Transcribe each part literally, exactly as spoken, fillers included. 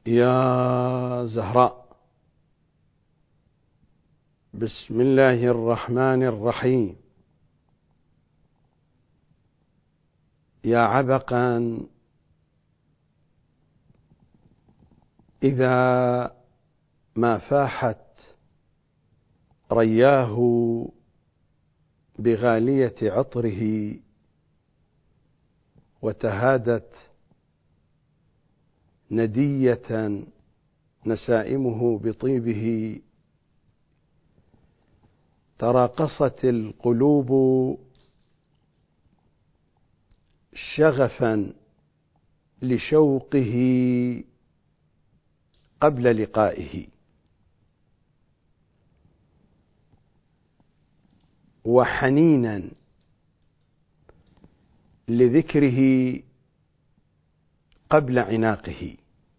يا زهراء، بسم الله الرحمن الرحيم. يا عبقا إذا ما فاحت رياه بغالية عطره وتهادت ندية نسائمه بطيبه، تراقصت القلوب شغفا لشوقه قبل لقائه، وحنينا لذكره قبل عناقه.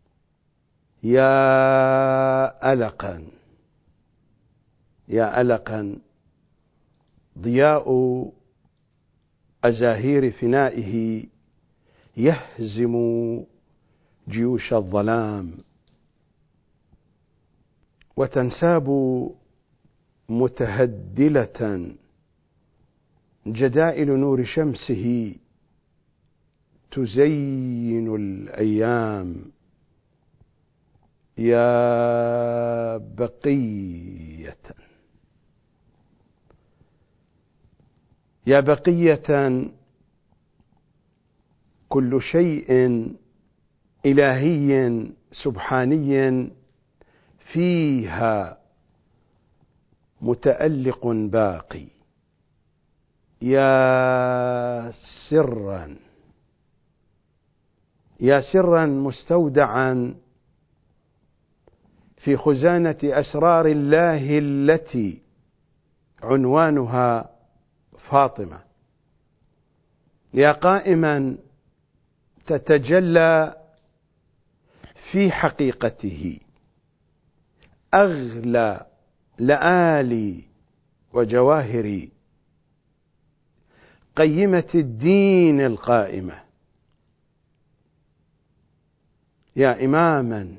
يا ألقا يا ألقا ضياء أزاهير فنائه يهزم جيوش الظلام، وتنساب متهدلة جدائل نور شمسه تزين الأيام. يا بقية يا بقية كل شيء إلهي سبحاني فيها متألق باقي. يا سرا يا سرا مستودعا في خزانة أسرار الله التي عنوانها فاطمة. يا قائما تتجلى في حقيقته أغلى لآلي وجواهري، قيمة الدين القائمة. يا إماما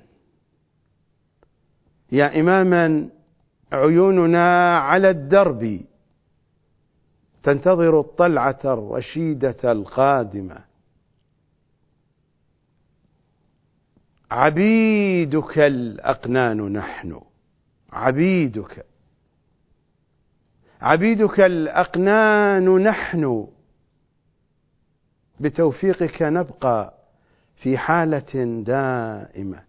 يا إماما عيوننا على الدرب تنتظر الطلعة الرشيدة القادمة. عبيدك الأقنان نحن، عبيدك عبيدك الأقنان نحن، بتوفيقك نبقى في حالة دائمة.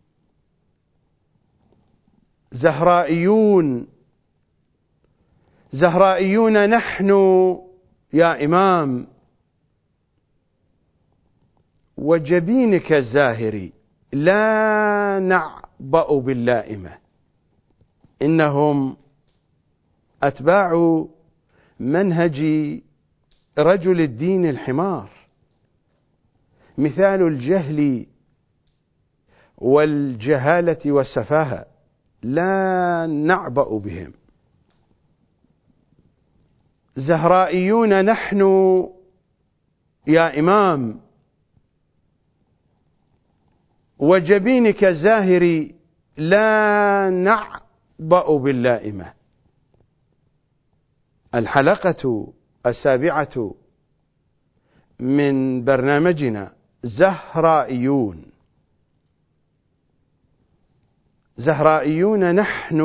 زهرائيون زهرائيون نحن يا إمام، وجبينك الزاهري لا نعبأ باللائمة. إنهم أتباع منهج رجل الدين الحمار، مثال الجهل والجهالة والسفاهة، لا نعبأ بهم. زهرائيون نحن يا إمام، وجبينك الزاهري لا نعبأ باللائمة. الحلقة السابعة من برنامجنا زهرائيون. زهرائيون نحن،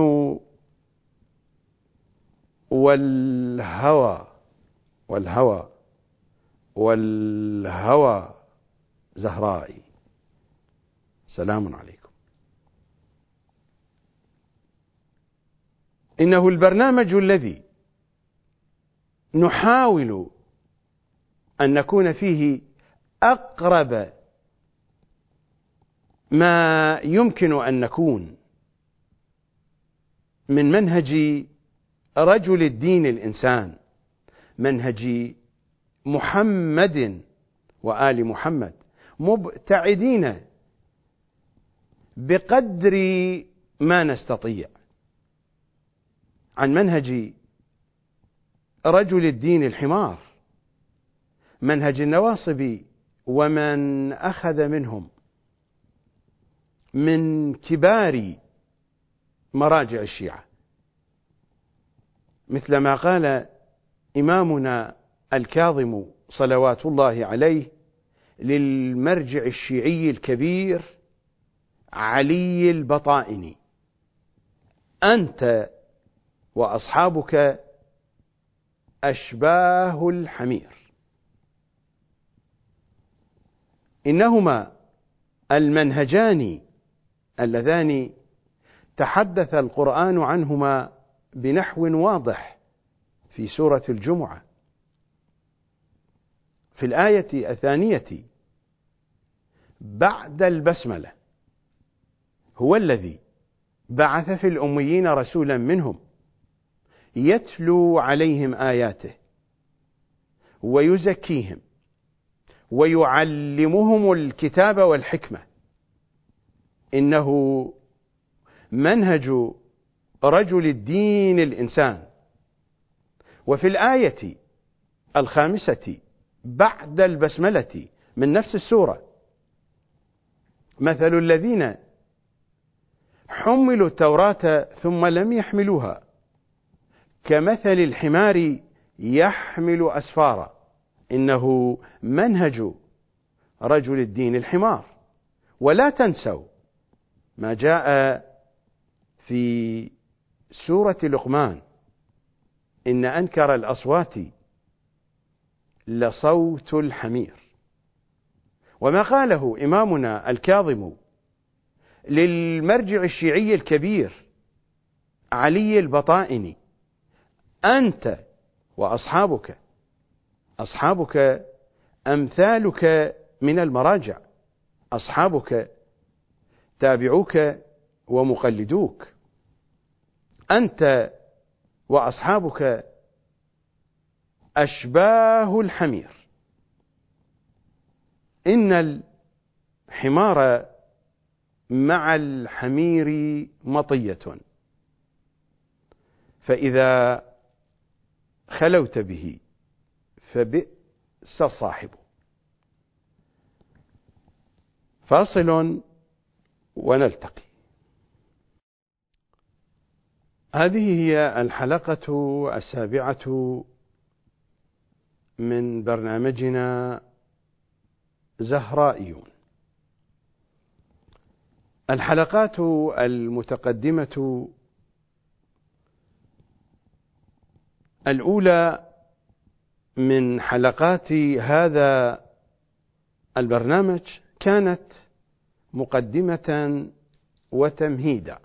والهوى والهوى والهوى زهرائي. سلام عليكم. إنه البرنامج الذي نحاول أن نكون فيه أقرب ما يمكن أن نكون من منهج رجل الدين الإنسان، منهج محمد وآل محمد، مبتعدين بقدر ما نستطيع عن منهج رجل الدين الحمار، منهج النواصب ومن أخذ منهم. من كبار مراجع الشيعة، مثل ما قال إمامنا الكاظم صلوات الله عليه للمرجع الشيعي الكبير علي البطائني: أنت وأصحابك أشباه الحمير. إنهما المنهجان اللذان تحدث القرآن عنهما بنحو واضح في سورة الجمعة في الآية الثانية بعد البسملة: هو الذي بعث في الأميين رسولا منهم يتلو عليهم آياته ويزكيهم ويعلمهم الكتاب والحكمة إنه منهج رجل الدين الإنسان. وفي الآية الخامسة بعد البسملة من نفس السورة: مثل الذين حملوا التوراة ثم لم يحملوها كمثل الحمار يحمل أسفارا إنه منهج رجل الدين الحمار. ولا تنسوا ما جاء في سورة لقمان: إن أنكر الأصوات لصوت الحمير. وما قاله إمامنا الكاظم للمرجع الشيعي الكبير علي البطائني: أنت وأصحابك أصحابك أمثالك من المراجع، أصحابك تابعوك ومقلدوك، أنت وأصحابك أشباه الحمير. إن الحمار مع الحمير مطية، فإذا خلوت به فبئس الصاحب. فاصل ونلتقي. هذه هي الحلقة السابعة من برنامجنا زهرائيون. الحلقات المتقدمة الأولى من حلقات هذا البرنامج كانت مقدمة وتمهيدا.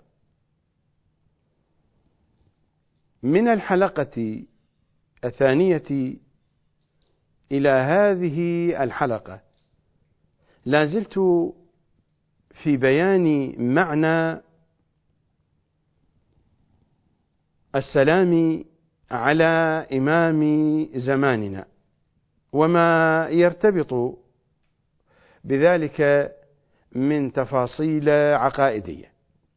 من الحلقة الثانية إلى هذه الحلقة لا زلت في بيان معنى السلام على إمام زماننا وما يرتبط بذلك من تفاصيل عقائدية.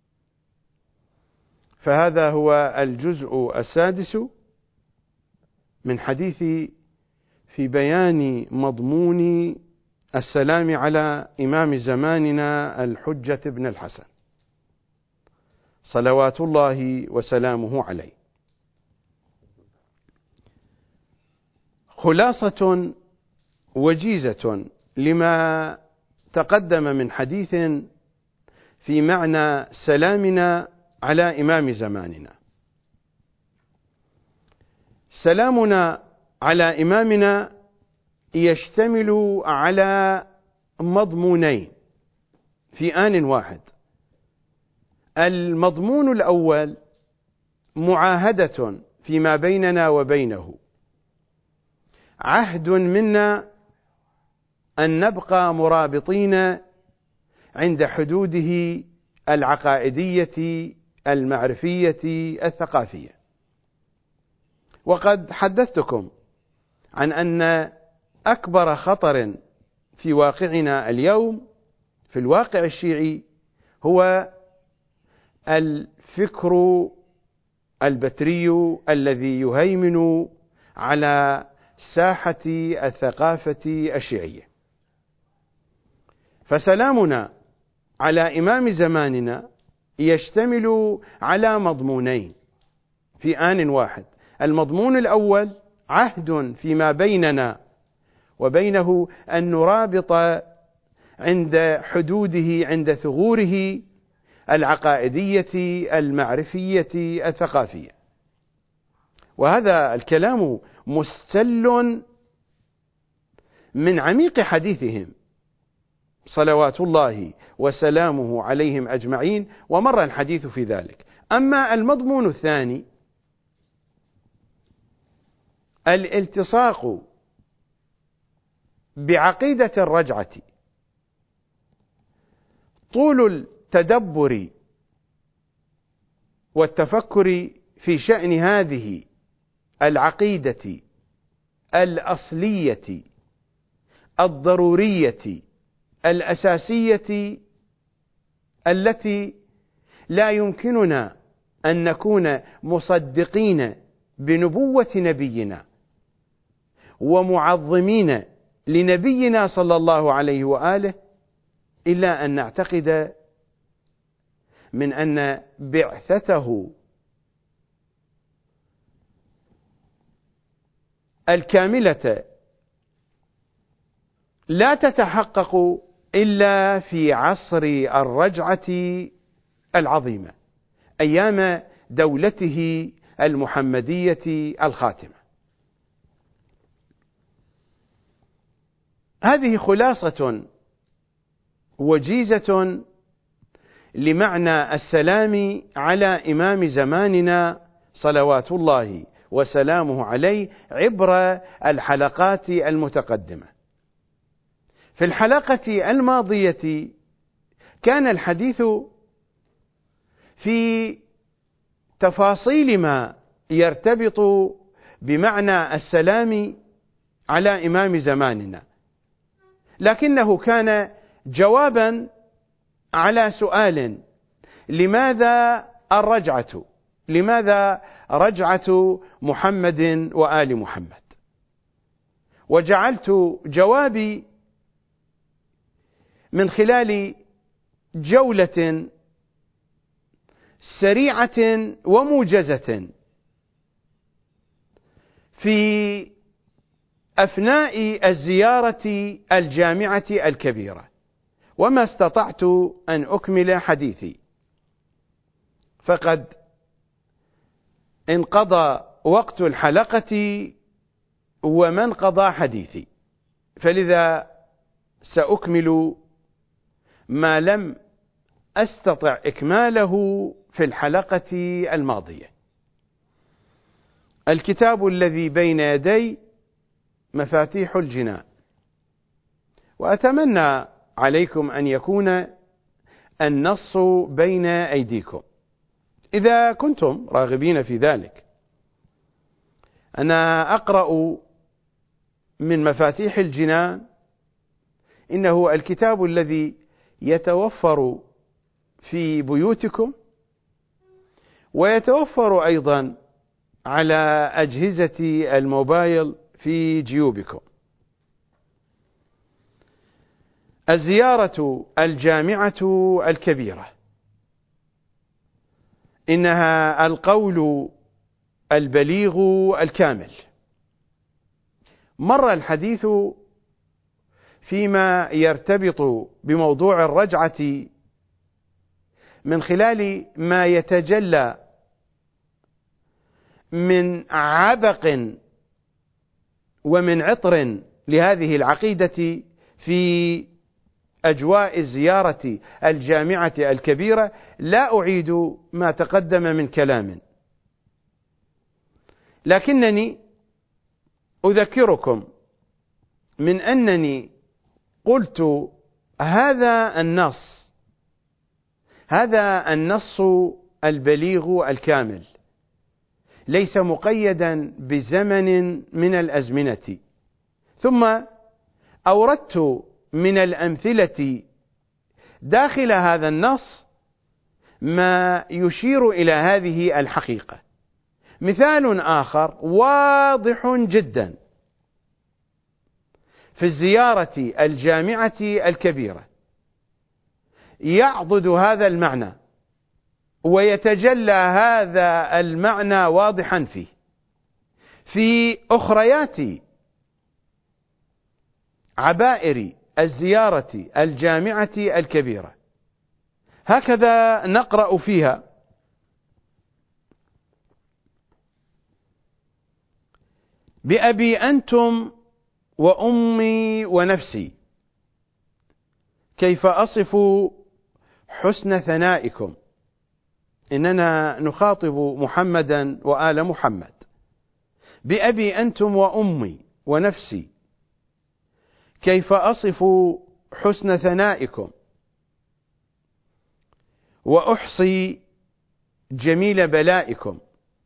فهذا هو الجزء السادس من حديثي في بيان مضمون السلام على إمام زماننا الحجة بن الحسن صلوات الله وسلامه عليه. خلاصة وجيزة لما تقدم من حديث في معنى سلامنا على إمام زماننا: سلامنا على إمامنا يشتمل على مضمونين في آن واحد. المضمون الأول معاهدة فيما بيننا وبينه، عهد منا أن نبقى مرابطين عند حدوده العقائدية المعرفية الثقافية. وقد حدثتكم عن أن أكبر خطر في واقعنا اليوم في الواقع الشيعي هو الفكر البتري الذي يهيمن على ساحة الثقافة الشيعية. فسلامنا على إمام زماننا يشتمل على مضمونين في آن واحد. المضمون الأول عهد فيما بيننا وبينه أن نرابط عند حدوده، عند ثغوره العقائدية المعرفية الثقافية. وهذا الكلام مستل من عميق حديثهم صلوات الله وسلامه عليهم أجمعين، ومر الحديث في ذلك. أما المضمون الثاني الالتصاق بعقيدة الرجعة، طول التدبر والتفكر في شأن هذه العقيدة الأصلية الضرورية الأساسية التي لا يمكننا أن نكون مصدقين بنبوة نبينا ومعظمين لنبينا صلى الله عليه وآله إلا أن نعتقد من أن بعثته الكاملة لا تتحقق إلا في عصر الرجعة العظيمة، أيام دولته المحمدية الخاتمة. هذه خلاصة وجيزة لمعنى السلام على إمام زماننا صلوات الله وسلامه عليه عبر الحلقات المتقدمة. في الحلقة الماضية كان الحديث في تفاصيل ما يرتبط بمعنى السلام على إمام زماننا، لكنه كان جوابا على سؤال: لماذا الرجعة؟ لماذا رجعة محمد وآل محمد؟ وجعلت جوابي من خلال جولة سريعة وموجزة في أثناء الزيارة الجامعة الكبيرة، وما استطعت أن أكمل حديثي، فقد انقضى وقت الحلقة وما انقضى حديثي، فلذا سأكمل ما لم أستطع إكماله في الحلقة الماضية. الكتاب الذي بين يدي مفاتيح الجنان، وأتمنى عليكم أن يكون النص بين أيديكم إذا كنتم راغبين في ذلك. أنا أقرأ من مفاتيح الجنان، إنه الكتاب الذي يتوفر في بيوتكم ويتوفر أيضا على أجهزة الموبايل في جيوبكم. الزيارة الجامعة الكبيرة، إنها القول البليغ الكامل. مر الحديث فيما يرتبط بموضوع الرجعة من خلال ما يتجلى من عبق ومن عطر لهذه العقيدة في أجواء الزيارة الجامعة الكبيرة. لا أعيد ما تقدم من كلام، لكنني أذكركم من أنني قلت هذا النص هذا النص البليغ الكامل ليس مقيدا بزمن من الأزمنة، ثم أوردت من الأمثلة داخل هذا النص ما يشير إلى هذه الحقيقة. مثال آخر واضح جدا في الزيارة الجامعة الكبيرة، يعضد هذا المعنى ويتجلى هذا المعنى واضحا فيه في أخريات عبائر الزيارة الجامعة الكبيرة. هكذا نقرأ فيها: بأبي أنتم وأمي ونفسي كيف أصف حسن ثنائكم. إننا نخاطب محمدا وآل محمد. بأبي أنتم وأمي ونفسي كيف أصف حسن ثنائكم وأحصي جميل بلائكم،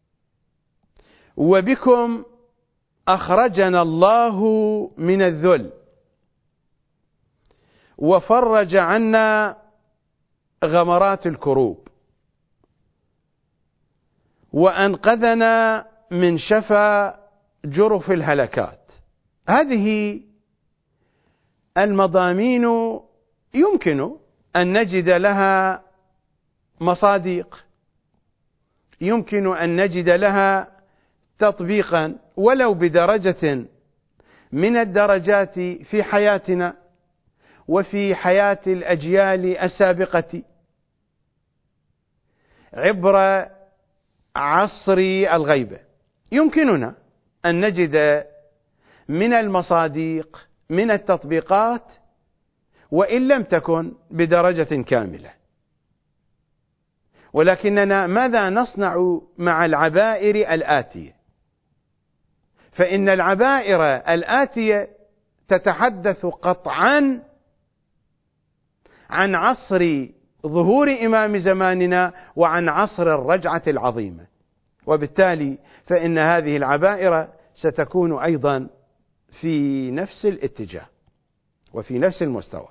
وبكم أخرجنا الله من الذل وفرج عنا غمرات الكروب وأنقذنا من شفا جرف الهلكات. هذه المضامين يمكن أن نجد لها مصادق، يمكن أن نجد لها تطبيقا ولو بدرجة من الدرجات في حياتنا وفي حياة الأجيال السابقة، عبر عصر الغيبة. يمكننا أن نجد من المصادق من التطبيقات وإن لم تكن بدرجة كاملة. ولكننا ماذا نصنع مع العبائر الآتية؟ فإن العبائر الآتية تتحدث قطعا عن عصر ظهور إمام زماننا وعن عصر الرجعة العظيمة، وبالتالي فإن هذه العبائر ستكون أيضا في نفس الاتجاه وفي نفس المستوى.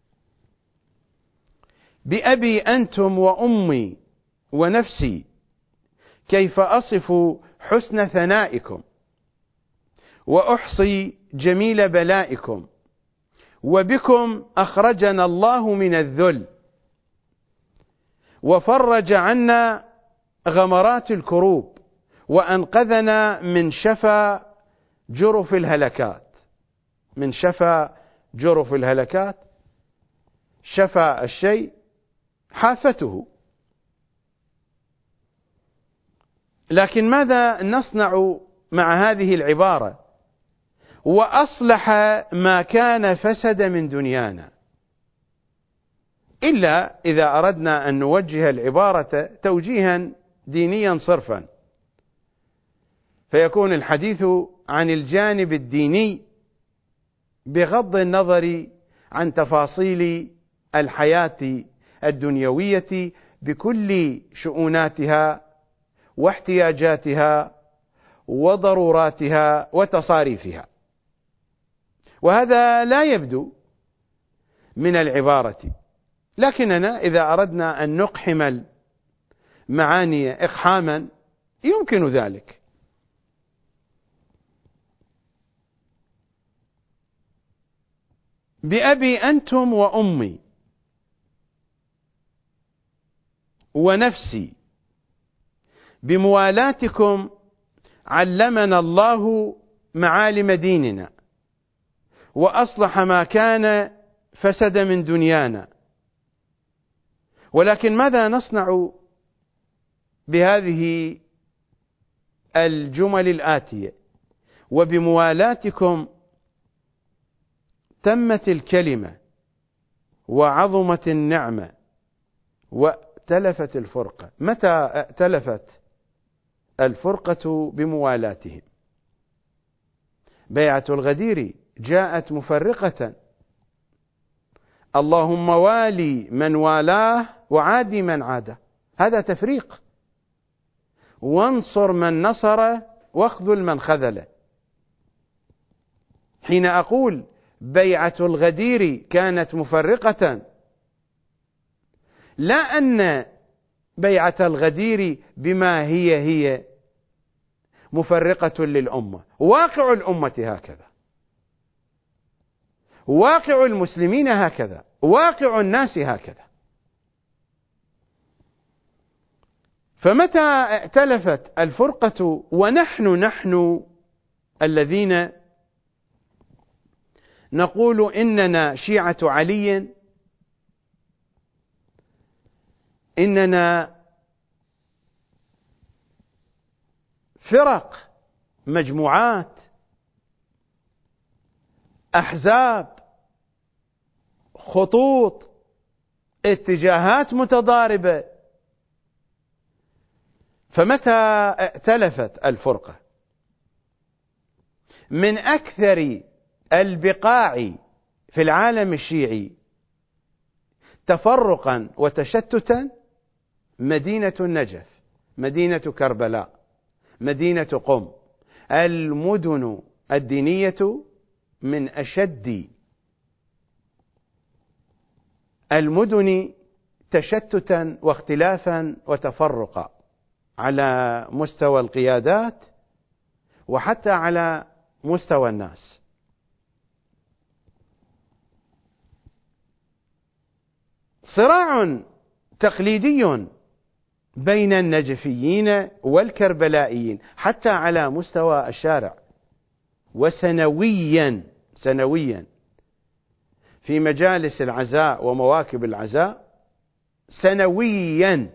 بأبي أنتم وأمي ونفسي كيف أصف حسن ثنائكم وأحصي جميل بلائكم، وبكم أخرجنا الله من الذل وفرج عنا غمرات الكروب وأنقذنا من شفا جرف الهلكات. من شفا جرف الهلكات، شفا الشيء حافته. لكن ماذا نصنع مع هذه العبارة؟ وأصلح ما كان فسد من دنيانا، إلا إذا أردنا أن نوجه العبارة توجيها دينيا صرفا، فيكون الحديث عن الجانب الديني بغض النظر عن تفاصيل الحياة الدنيوية بكل شؤوناتها واحتياجاتها وضروراتها وتصاريفها. وهذا لا يبدو من العبارة، لكننا إذا أردنا أن نقحم المعاني إقحاما يمكن ذلك. بأبي أنتم وأمي ونفسي بموالاتكم علمنا الله معالم ديننا وأصلح ما كان فسد من دنيانا. ولكن ماذا نصنع بهذه الجمل الآتية؟ وبموالاتكم تمت الكلمة وعظمت النعمة واتلفت الفرقة. متى ائتلفت الفرقة بموالاتهم؟ بيعة الغدير جاءت مفرقة. اللهم والي من والاه وعادي من عاده، هذا تفريق. وانصر من نصر واخذل من خذله. حين أقول بيعة الغدير كانت مفرقة، لا أن بيعة الغدير بما هي هي مفرقة للأمة. واقع الأمة هكذا، واقع المسلمين هكذا، واقع الناس هكذا. فمتى ائتلفت الفرقة ونحن نحن الذين نقول إننا شيعة علي، إننا فرق، مجموعات، أحزاب، خطوط، اتجاهات متضاربة، فمتى ائتلفت الفرقة من أكثر البقاع في العالم الشيعي تفرقا وتشتتا مدينة النجف، مدينة كربلاء، مدينة قم، المدن الدينية من أشد المدن تشتتا واختلافا وتفرقا على مستوى القيادات وحتى على مستوى الناس. صراع تقليدي بين النجفيين والكربلائيين حتى على مستوى الشارع، وسنويا سنويا في مجالس العزاء ومواكب العزاء سنويا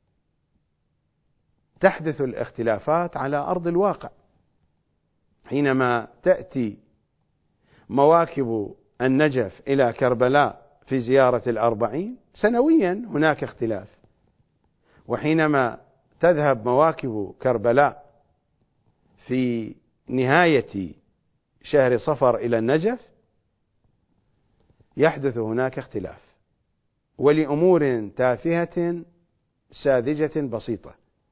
تحدث الاختلافات على أرض الواقع. حينما تأتي مواكب النجف إلى كربلاء في زيارة الأربعين سنويا هناك اختلاف، وحينما تذهب مواكب كربلاء في نهاية شهر صفر إلى النجف يحدث هناك اختلاف، ولأمور تافهة ساذجة بسيطة.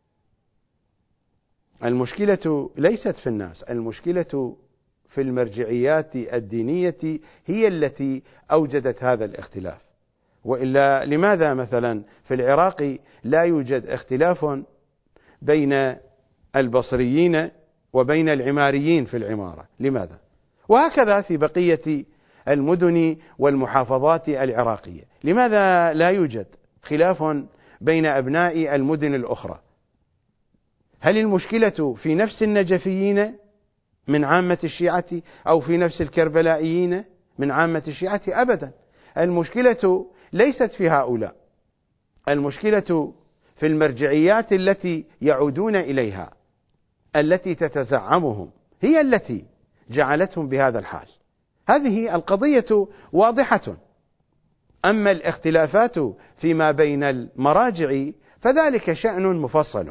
المشكلة ليست في الناس، المشكلة في المرجعيات الدينية هي التي أوجدت هذا الاختلاف. وإلا لماذا مثلا في العراق لا يوجد اختلاف بين البصريين وبين العماريين في العمارة؟ لماذا؟ وهكذا في بقية المدن والمحافظات العراقية، لماذا لا يوجد خلاف بين أبناء المدن الأخرى؟ هل المشكلة في نفس النجفيين من عامة الشيعة أو في نفس الكربلائيين من عامة الشيعة؟ أبدا، المشكلة ليست في هؤلاء، المشكلة في المرجعيات التي يعودون إليها، التي تتزعمهم، هي التي جعلتهم بهذا الحال. هذه القضية واضحة. أما الاختلافات فيما بين المراجع فذلك شأن مفصل.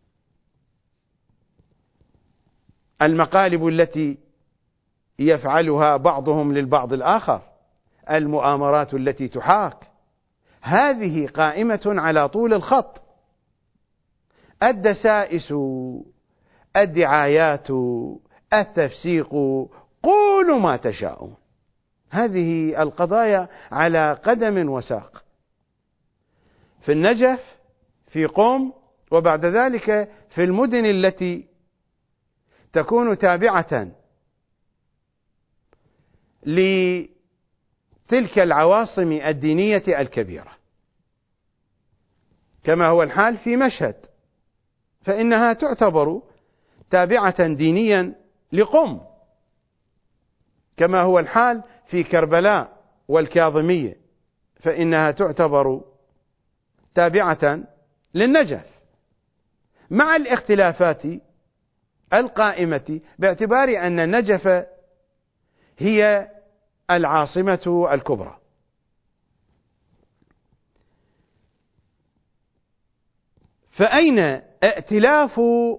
المقالب التي يفعلها بعضهم للبعض الآخر، المؤامرات التي تحاك، هذه قائمة على طول الخط. الدسائس، الدعايات، التفسيق، قولوا ما تشاءون، هذه القضايا على قدم وساق في النجف، في قم، وبعد ذلك في المدن التي تكون تابعة لتلك العواصم الدينية الكبيرة، كما هو الحال في مشهد، فإنها تعتبر تابعة دينيا لقم، كما هو الحال في كربلاء والكاظمية، فإنها تعتبر تابعة للنجف، مع الاختلافات القائمة باعتبار أن النجف هي العاصمة الكبرى. فأين ائتلاف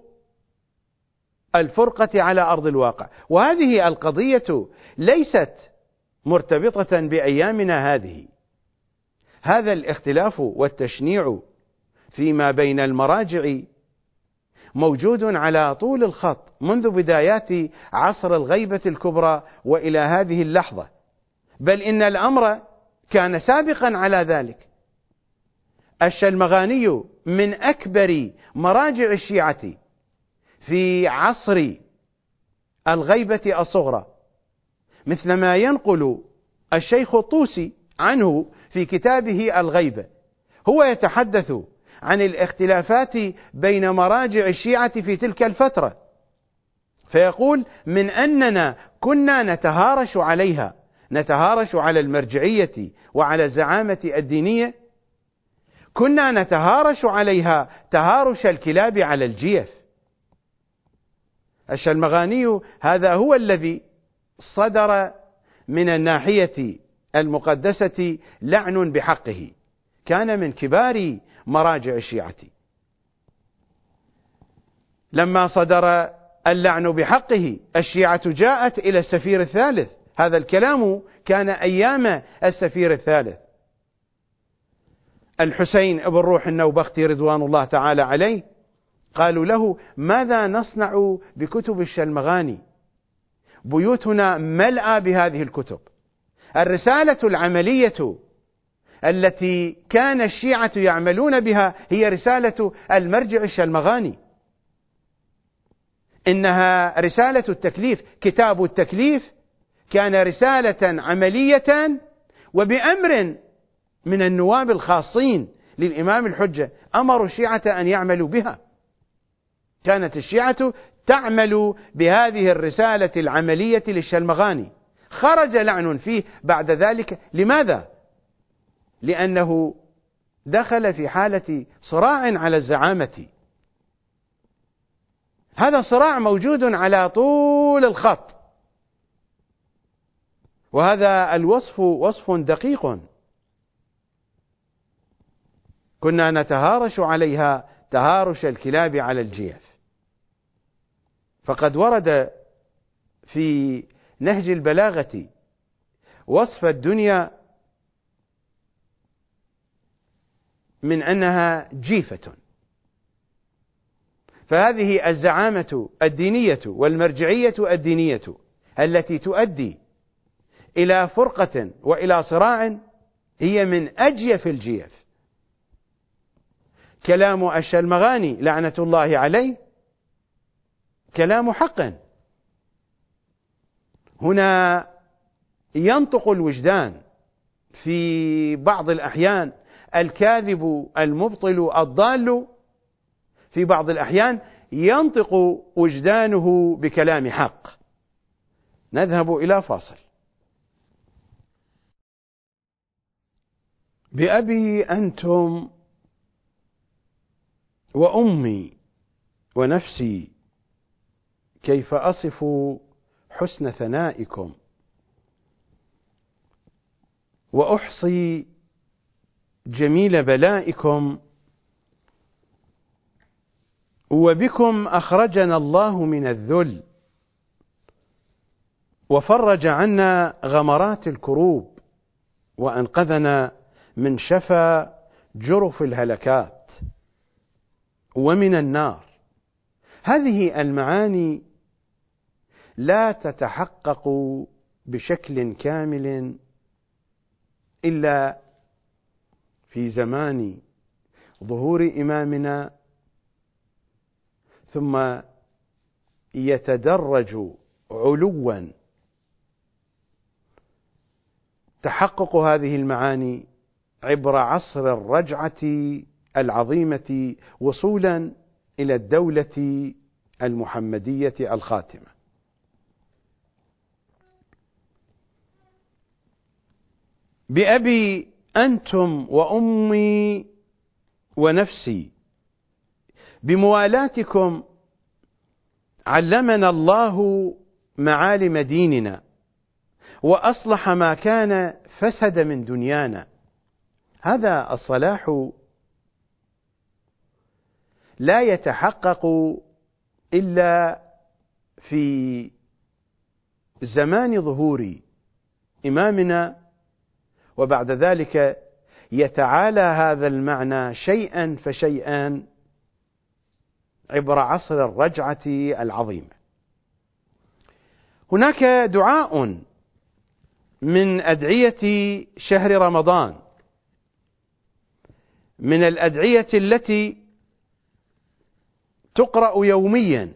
الفرقة على أرض الواقع؟ وهذه القضية ليست مرتبطة بأيامنا هذه، هذا الاختلاف والتشنيع فيما بين المراجع موجود على طول الخط منذ بدايات عصر الغيبة الكبرى وإلى هذه اللحظة، بل إن الأمر كان سابقا على ذلك. الشلمغاني من أكبر مراجع الشيعة في عصر الغيبة الصغرى، مثلما ينقل الشيخ الطوسي عنه في كتابه الغيبة، هو يتحدث عن الاختلافات بين مراجع الشيعة في تلك الفترة، فيقول: من أننا كنا نتهارش عليها، نتهارش على المرجعية وعلى الزعامة الدينية، كنا نتهارش عليها تهارش الكلاب على الجيف. الشلمغاني هذا هو الذي صدر من الناحية المقدسة لعن بحقه، كان من كبار مراجع الشيعة. لما صدر اللعن بحقه الشيعة جاءت إلى السفير الثالث، هذا الكلام كان أيام السفير الثالث الحسين بن روح النوبختي رضوان الله تعالى عليه، قالوا له: ماذا نصنع بكتب الشلمغاني؟ بيوتنا ملأى بهذه الكتب. الرسالة العملية التي كان الشيعة يعملون بها هي رسالة المرجع الشلمغاني، إنها رسالة التكليف. كتاب التكليف كان رسالة عملية وبأمر من النواب الخاصين للإمام الحجة، أمروا الشيعة أن يعملوا بها. كانت الشيعة تعمل بهذه الرسالة العملية للشلمغاني. خرج لعن فيه بعد ذلك. لماذا؟ لأنه دخل في حالة صراع على الزعامة. هذا صراع موجود على طول الخط، وهذا الوصف وصف دقيق. كنا نتهارش عليها تهارش الكلاب على الجيف. فقد ورد في نهج البلاغة وصف الدنيا من أنها جيفة، فهذه الزعامة الدينية والمرجعية الدينية التي تؤدي إلى فرقة وإلى صراع هي من أجيف الجيف. كلام الشلمغاني لعنة الله عليه كلام حق. هنا ينطق الوجدان في بعض الأحيان، الكاذب المبطل الضال في بعض الأحيان ينطق وجدانه بكلام حق. نذهب إلى فاصل. بأبي أنتم وأمي ونفسي كيف أصف حسن ثنائكم، وأحصي جميل بلائكم، وبكم أخرجنا الله من الذل وفرج عنا غمرات الكروب وأنقذنا من شفا جرف الهلكات ومن النار. هذه المعاني لا تتحقق بشكل كامل إلا في زمان ظهور إمامنا، ثم يتدرج علوا تحقق هذه المعاني عبر عصر الرجعة العظيمة وصولا إلى الدولة المحمدية الخاتمة. بأبي أنتم وأمي ونفسي، بموالاتكم علمنا الله معالم ديننا وأصلح ما كان فسد من دنيانا. هذا الصلاح لا يتحقق إلا في زمان ظهور إمامنا، وبعد ذلك يتعالى هذا المعنى شيئا فشيئا عبر عصر الرجعة العظيمة. هناك دعاء من أدعية شهر رمضان، من الأدعية التي تقرأ يوميا.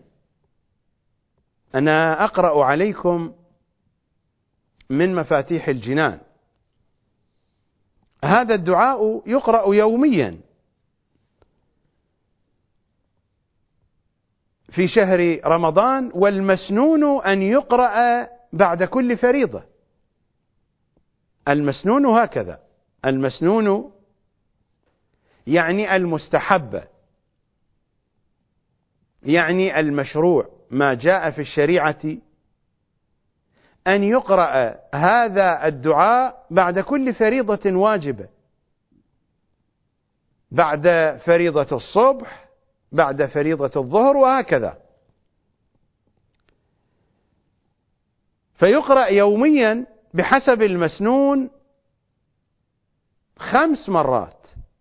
أنا أقرأ عليكم من مفاتيح الجنان. هذا الدعاء يقرأ يوميا في شهر رمضان، والمسنون أن يقرأ بعد كل فريضة. المسنون هكذا، المسنون يعني المستحب، يعني المشروع، ما جاء في الشريعة أن يقرأ هذا الدعاء بعد كل فريضة واجبة، بعد فريضة الصبح، بعد فريضة الظهر، وهكذا. فيقرأ يوميا بحسب المسنون خمس مرات: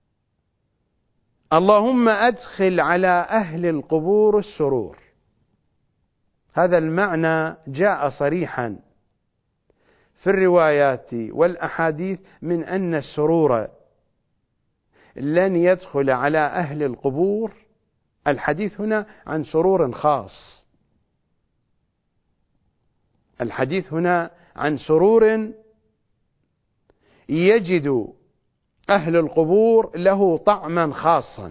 اللهم أدخل على أهل القبور السرور. هذا المعنى جاء صريحا في الروايات والأحاديث من أن السرور لن يدخل على أهل القبور. الحديث هنا عن سرور خاص، الحديث هنا عن سرور يجد أهل القبور له طعما خاصا.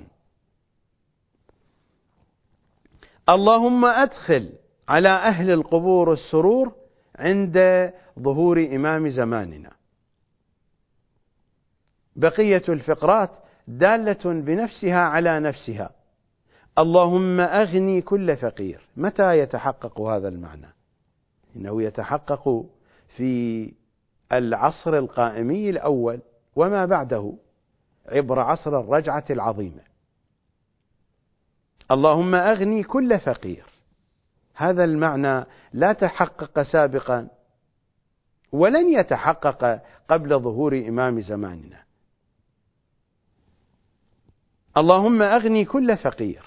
اللهم أدخل على أهل القبور السرور عند ظهور إمام زماننا. بقية الفقرات دالة بنفسها على نفسها. اللهم أغني كل فقير. متى يتحقق هذا المعنى؟ إنه يتحقق في العصر القائمي الأول وما بعده عبر عصر الرجعة العظيمة. اللهم أغني كل فقير، هذا المعنى لا تحقق سابقا ولن يتحقق قبل ظهور إمام زماننا. اللهم أغني كل فقير،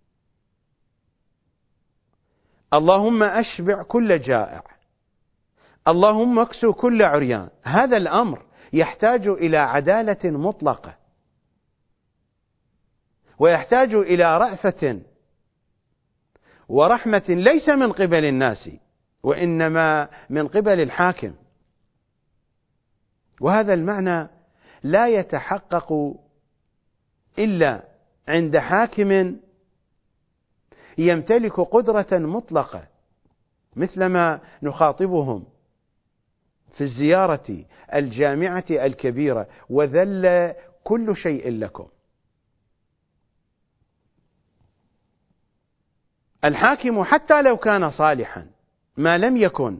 اللهم أشبع كل جائع، اللهم اكسو كل عريان. هذا الأمر يحتاج إلى عدالة مطلقة، ويحتاج إلى رأفة ورحمة ليس من قبل الناس وإنما من قبل الحاكم. وهذا المعنى لا يتحقق إلا عند حاكم يمتلك قدرة مطلقة، مثلما نخاطبهم في الزيارة الجامعة الكبيرة: وذل كل شيء لكم. الحاكم حتى لو كان صالحا ما لم يكن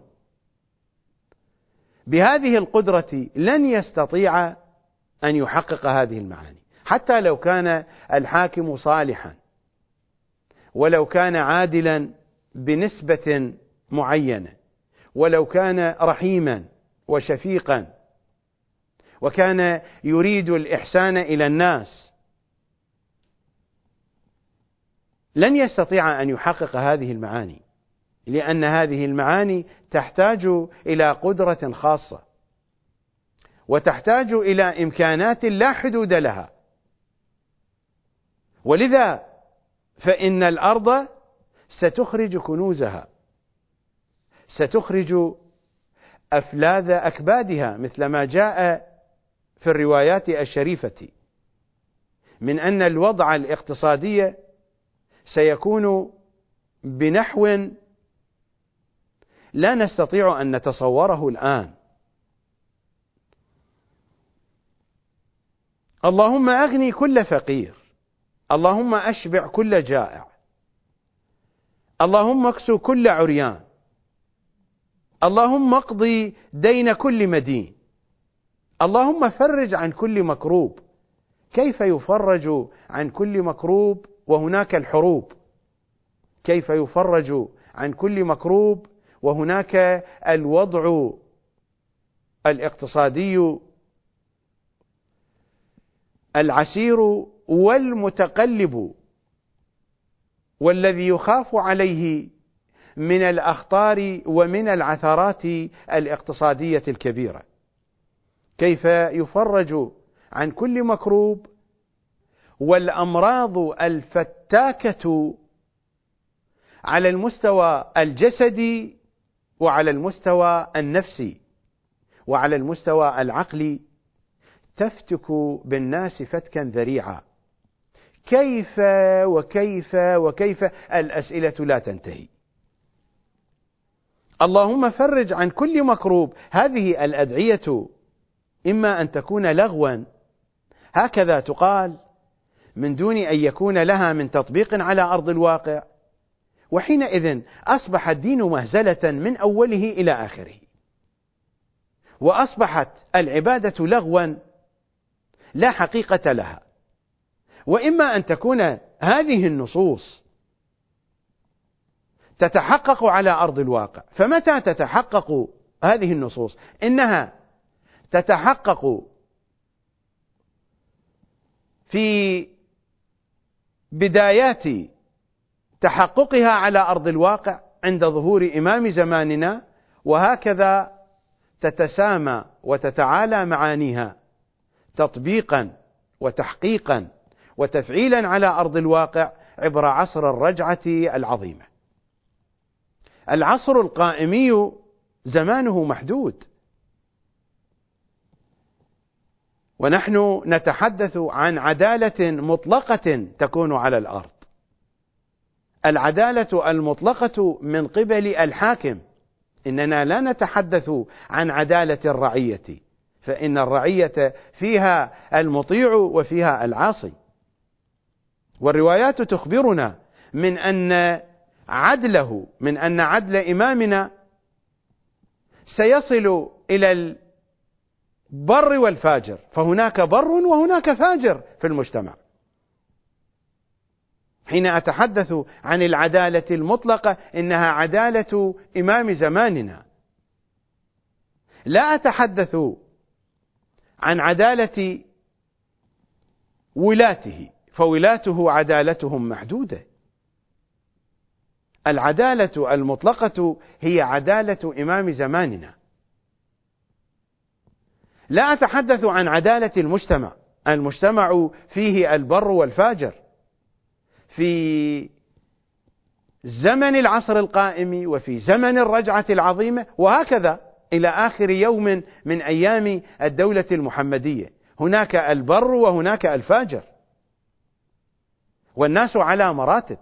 بهذه القدرة لن يستطيع أن يحقق هذه المعاني. حتى لو كان الحاكم صالحا، ولو كان عادلا بنسبة معينة، ولو كان رحيما وشفيقا، وكان يريد الإحسان إلى الناس، لن يستطيع أن يحقق هذه المعاني، لأن هذه المعاني تحتاج إلى قدرة خاصة، وتحتاج إلى إمكانات لا حدود لها. ولذا فإن الأرض ستخرج كنوزها، ستخرج أفلاذ أكبادها، مثل ما جاء في الروايات الشريفة من أن الوضع الاقتصادي سيكون بنحو لا نستطيع أن نتصوره الآن. اللهم أغني كل فقير، اللهم أشبع كل جائع، اللهم اكسو كل عريان، اللهم اقضي دين كل مدين، اللهم فرج عن كل مكروب. كيف يفرج عن كل مكروب وهناك الحروب؟ كيف يفرج عن كل مكروب وهناك الوضع الاقتصادي العسير والمتقلب، والذي يخاف عليه من الأخطار ومن العثرات الاقتصادية الكبيرة؟ كيف يفرج عن كل مكروب والأمراض الفتاكة على المستوى الجسدي وعلى المستوى النفسي وعلى المستوى العقلي تفتك بالناس فتكا ذريعا؟ كيف وكيف وكيف، الأسئلة لا تنتهي. اللهم فرج عن كل مكروب. هذه الأدعية إما أن تكون لغوا هكذا تقال من دون أن يكون لها من تطبيق على أرض الواقع، وحينئذ أصبح الدين مهزلة من أوله إلى آخره، وأصبحت العبادة لغوا لا حقيقة لها. وإما أن تكون هذه النصوص تتحقق على أرض الواقع. فمتى تتحقق هذه النصوص؟ إنها تتحقق في بدايات تحققها على أرض الواقع عند ظهور إمام زماننا، وهكذا تتسامى وتتعالى معانيها تطبيقا وتحقيقا وتفعيلا على أرض الواقع عبر عصر الرجعة العظيمة. العصر القائمي زمانه محدود، ونحن نتحدث عن عدالة مطلقة تكون على الأرض. العدالة المطلقة من قبل الحاكم. إننا لا نتحدث عن عدالة الرعية، فإن الرعية فيها المطيع وفيها العاصي. والروايات تخبرنا من أن عدله من أن عدل إمامنا سيصل إلى البر والفاجر، فهناك بر وهناك فاجر في المجتمع. حين أتحدث عن العدالة المطلقة إنها عدالة إمام زماننا، لا أتحدث عن عدالة ولاته، فولاته عدالتهم محدودة. العدالة المطلقة هي عدالة إمام زماننا. لا أتحدث عن عدالة المجتمع. المجتمع فيه البر والفاجر. في زمن العصر القائم وفي زمن الرجعة العظيمة، وهكذا إلى آخر يوم من أيام الدولة المحمدية، هناك البر وهناك الفاجر، والناس على مراتب.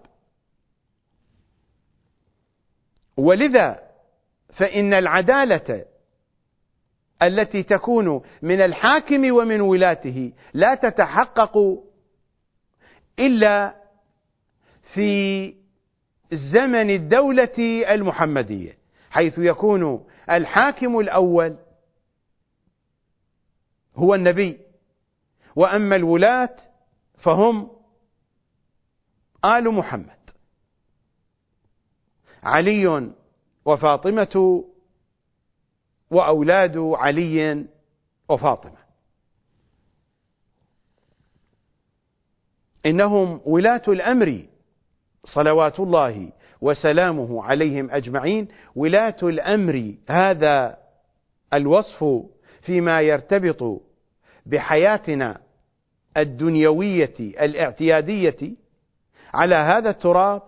ولذا فإن العدالة التي تكون من الحاكم ومن ولاته لا تتحقق إلا في زمن الدولة المحمدية، حيث يكون الحاكم الأول هو النبي، وأما الولاة فهم آل محمد، علي وفاطمة وأولاد علي وفاطمة، إنهم ولاة الأمر صلوات الله وسلامه عليهم أجمعين. ولاة الأمر هذا الوصف فيما يرتبط بحياتنا الدنيوية الاعتيادية على هذا التراب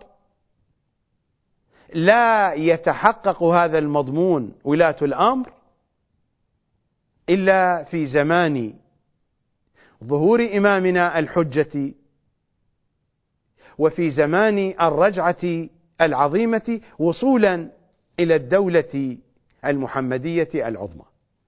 لا يتحقق هذا المضمون ولاة الأمر إلا في زمان ظهور إمامنا الحجة، وفي زمان الرجعة العظيمة، وصولا إلى الدولة المحمدية العظمى.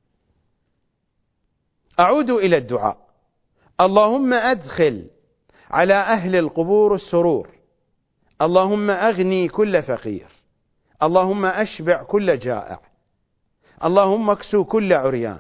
أعود إلى الدعاء. اللهم أدخل على أهل القبور السرور، اللهم أغني كل فقير، اللهم أشبع كل جائع، اللهم اكسو كل عريان،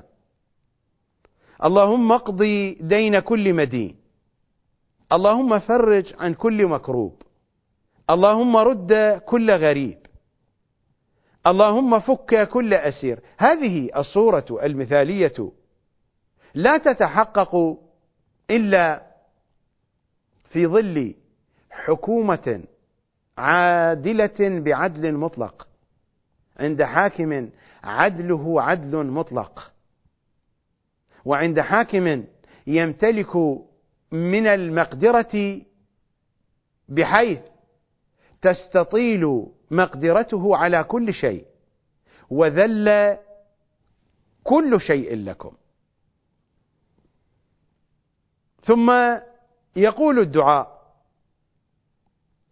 اللهم اقضي دين كل مدين، اللهم فرج عن كل مكروب، اللهم رد كل غريب، اللهم فك كل أسير. هذه الصورة المثالية لا تتحقق إلا في ظل حكومة عادلة بعدل مطلق، عند حاكم عدله عدل مطلق، وعند حاكم يمتلك من المقدرة بحيث تستطيل مقدرته على كل شيء، وذل كل شيء لكم. ثم يقول الدعاء: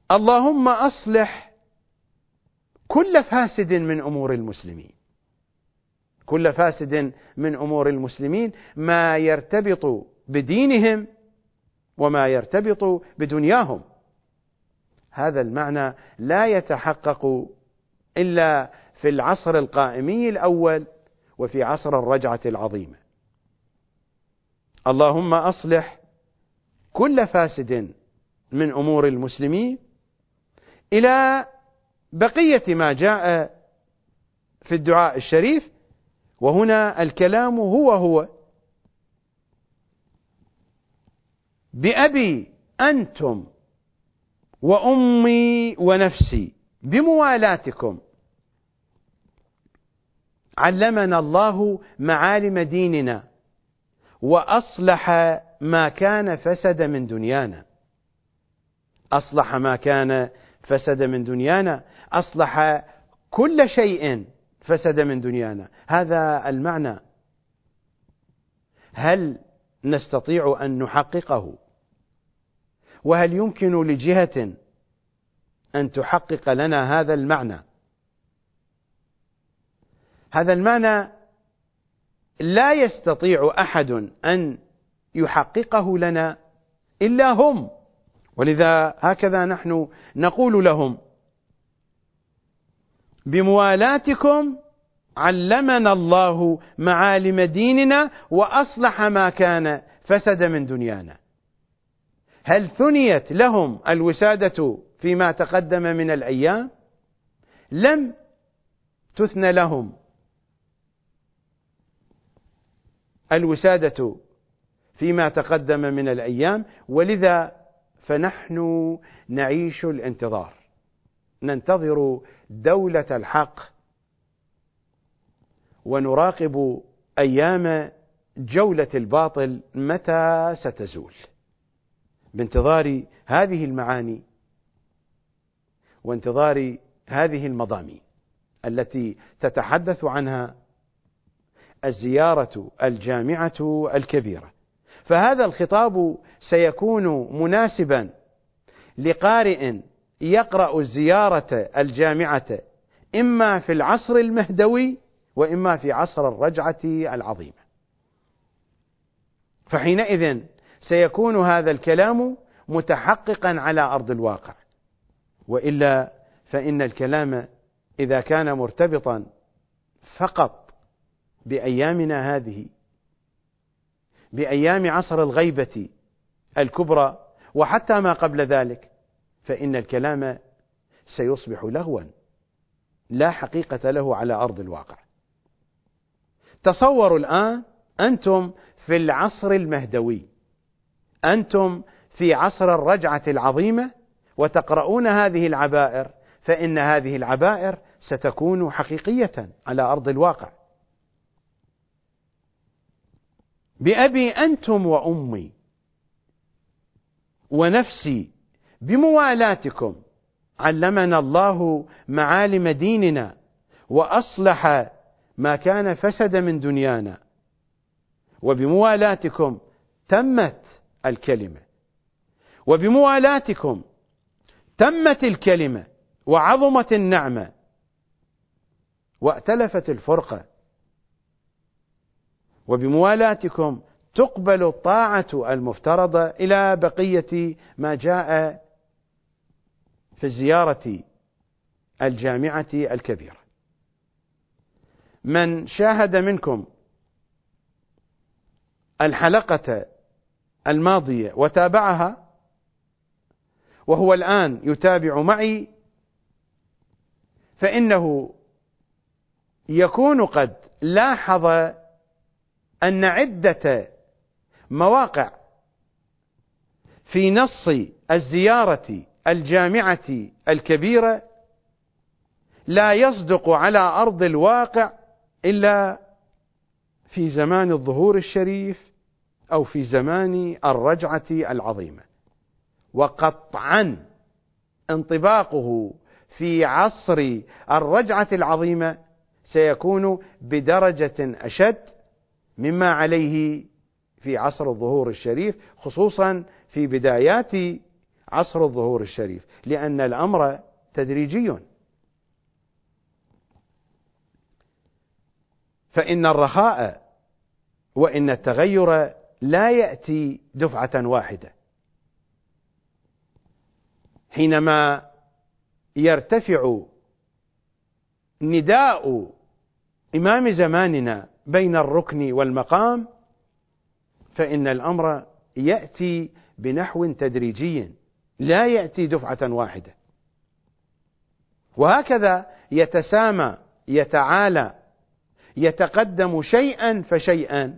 اللهم أصلح كل فاسد من أمور المسلمين، كل فاسد من أمور المسلمين، ما يرتبط بدينهم وما يرتبط بدنياهم. هذا المعنى لا يتحقق إلا في العصر القائمي الأول وفي عصر الرجعة العظيمة. اللهم أصلح كل فاسد من أمور المسلمين إلى بقية ما جاء في الدعاء الشريف، وهنا الكلام هو هو بأبي أنتم وأمي ونفسي بموالاتكم علمنا الله معالم ديننا وأصلح ما كان فسد من دنيانا. أصلح ما كان فسد من دنيانا، أصلح كل شيء فسد من دنيانا. هذا المعنى هل نستطيع أن نحققه؟ وهل يمكن لجهة أن تحقق لنا هذا المعنى؟ هذا المعنى لا يستطيع أحد أن يحققه لنا إلا هم، ولذا هكذا نحن نقول لهم: بموالاتكم علمنا الله معالم ديننا وأصلح ما كان فسد من دنيانا. هل ثنيت لهم الوسادة فيما تقدم من الأيام؟ لم تثنى لهم الوسادة فيما تقدم من الأيام، ولذا فنحن نعيش الانتظار، ننتظر دولة الحق ونراقب أيام جولة الباطل متى ستزول، بانتظار هذه المعاني وانتظار هذه المضامين التي تتحدث عنها الزيارة الجامعة الكبيرة. فهذا الخطاب سيكون مناسبا لقارئ يقرأ الزيارة الجامعة إما في العصر المهدوي وإما في عصر الرجعة العظيمة، فحينئذ سيكون هذا الكلام متحققا على أرض الواقع. وإلا فإن الكلام إذا كان مرتبطا فقط بأيامنا هذه، بأيام عصر الغيبة الكبرى وحتى ما قبل ذلك، فإن الكلام سيصبح لغوا لا حقيقة له على أرض الواقع. تصوروا الآن أنتم في العصر المهدوي، أنتم في عصر الرجعة العظيمة وتقرؤون هذه العبائر، فإن هذه العبائر ستكون حقيقية على أرض الواقع. بأبي أنتم وأمي ونفسي بموالاتكم علمنا الله معالم ديننا وأصلح ما كان فسد من دنيانا، وبموالاتكم تمت الكلمة، وبموالاتكم تمت الكلمة وعظمت النعمة وائتلفت الفرقة، وبموالاتكم تقبل الطاعة المفترضة إلى بقية ما جاء في الزيارة الجامعة الكبيرة. من شاهد منكم الحلقة الماضية وتابعها وهو الآن يتابع معي، فإنه يكون قد لاحظ أن عدة مواقع في نص الزيارة الجامعة الكبيرة لا يصدق على أرض الواقع إلا في زمان الظهور الشريف أو في زمان الرجعة العظيمة، وقطعا انطباقه في عصر الرجعة العظيمة سيكون بدرجة أشد مما عليه في عصر الظهور الشريف، خصوصا في بدايات عصر الظهور الشريف، لأن الأمر تدريجي. فإن الرخاء وإن التغير لا يأتي دفعة واحدة. حينما يرتفع نداء إمام زماننا بين الركن والمقام، فإن الأمر يأتي بنحو تدريجي لا يأتي دفعة واحدة، وهكذا يتسامى يتعالى يتقدم شيئا فشيئا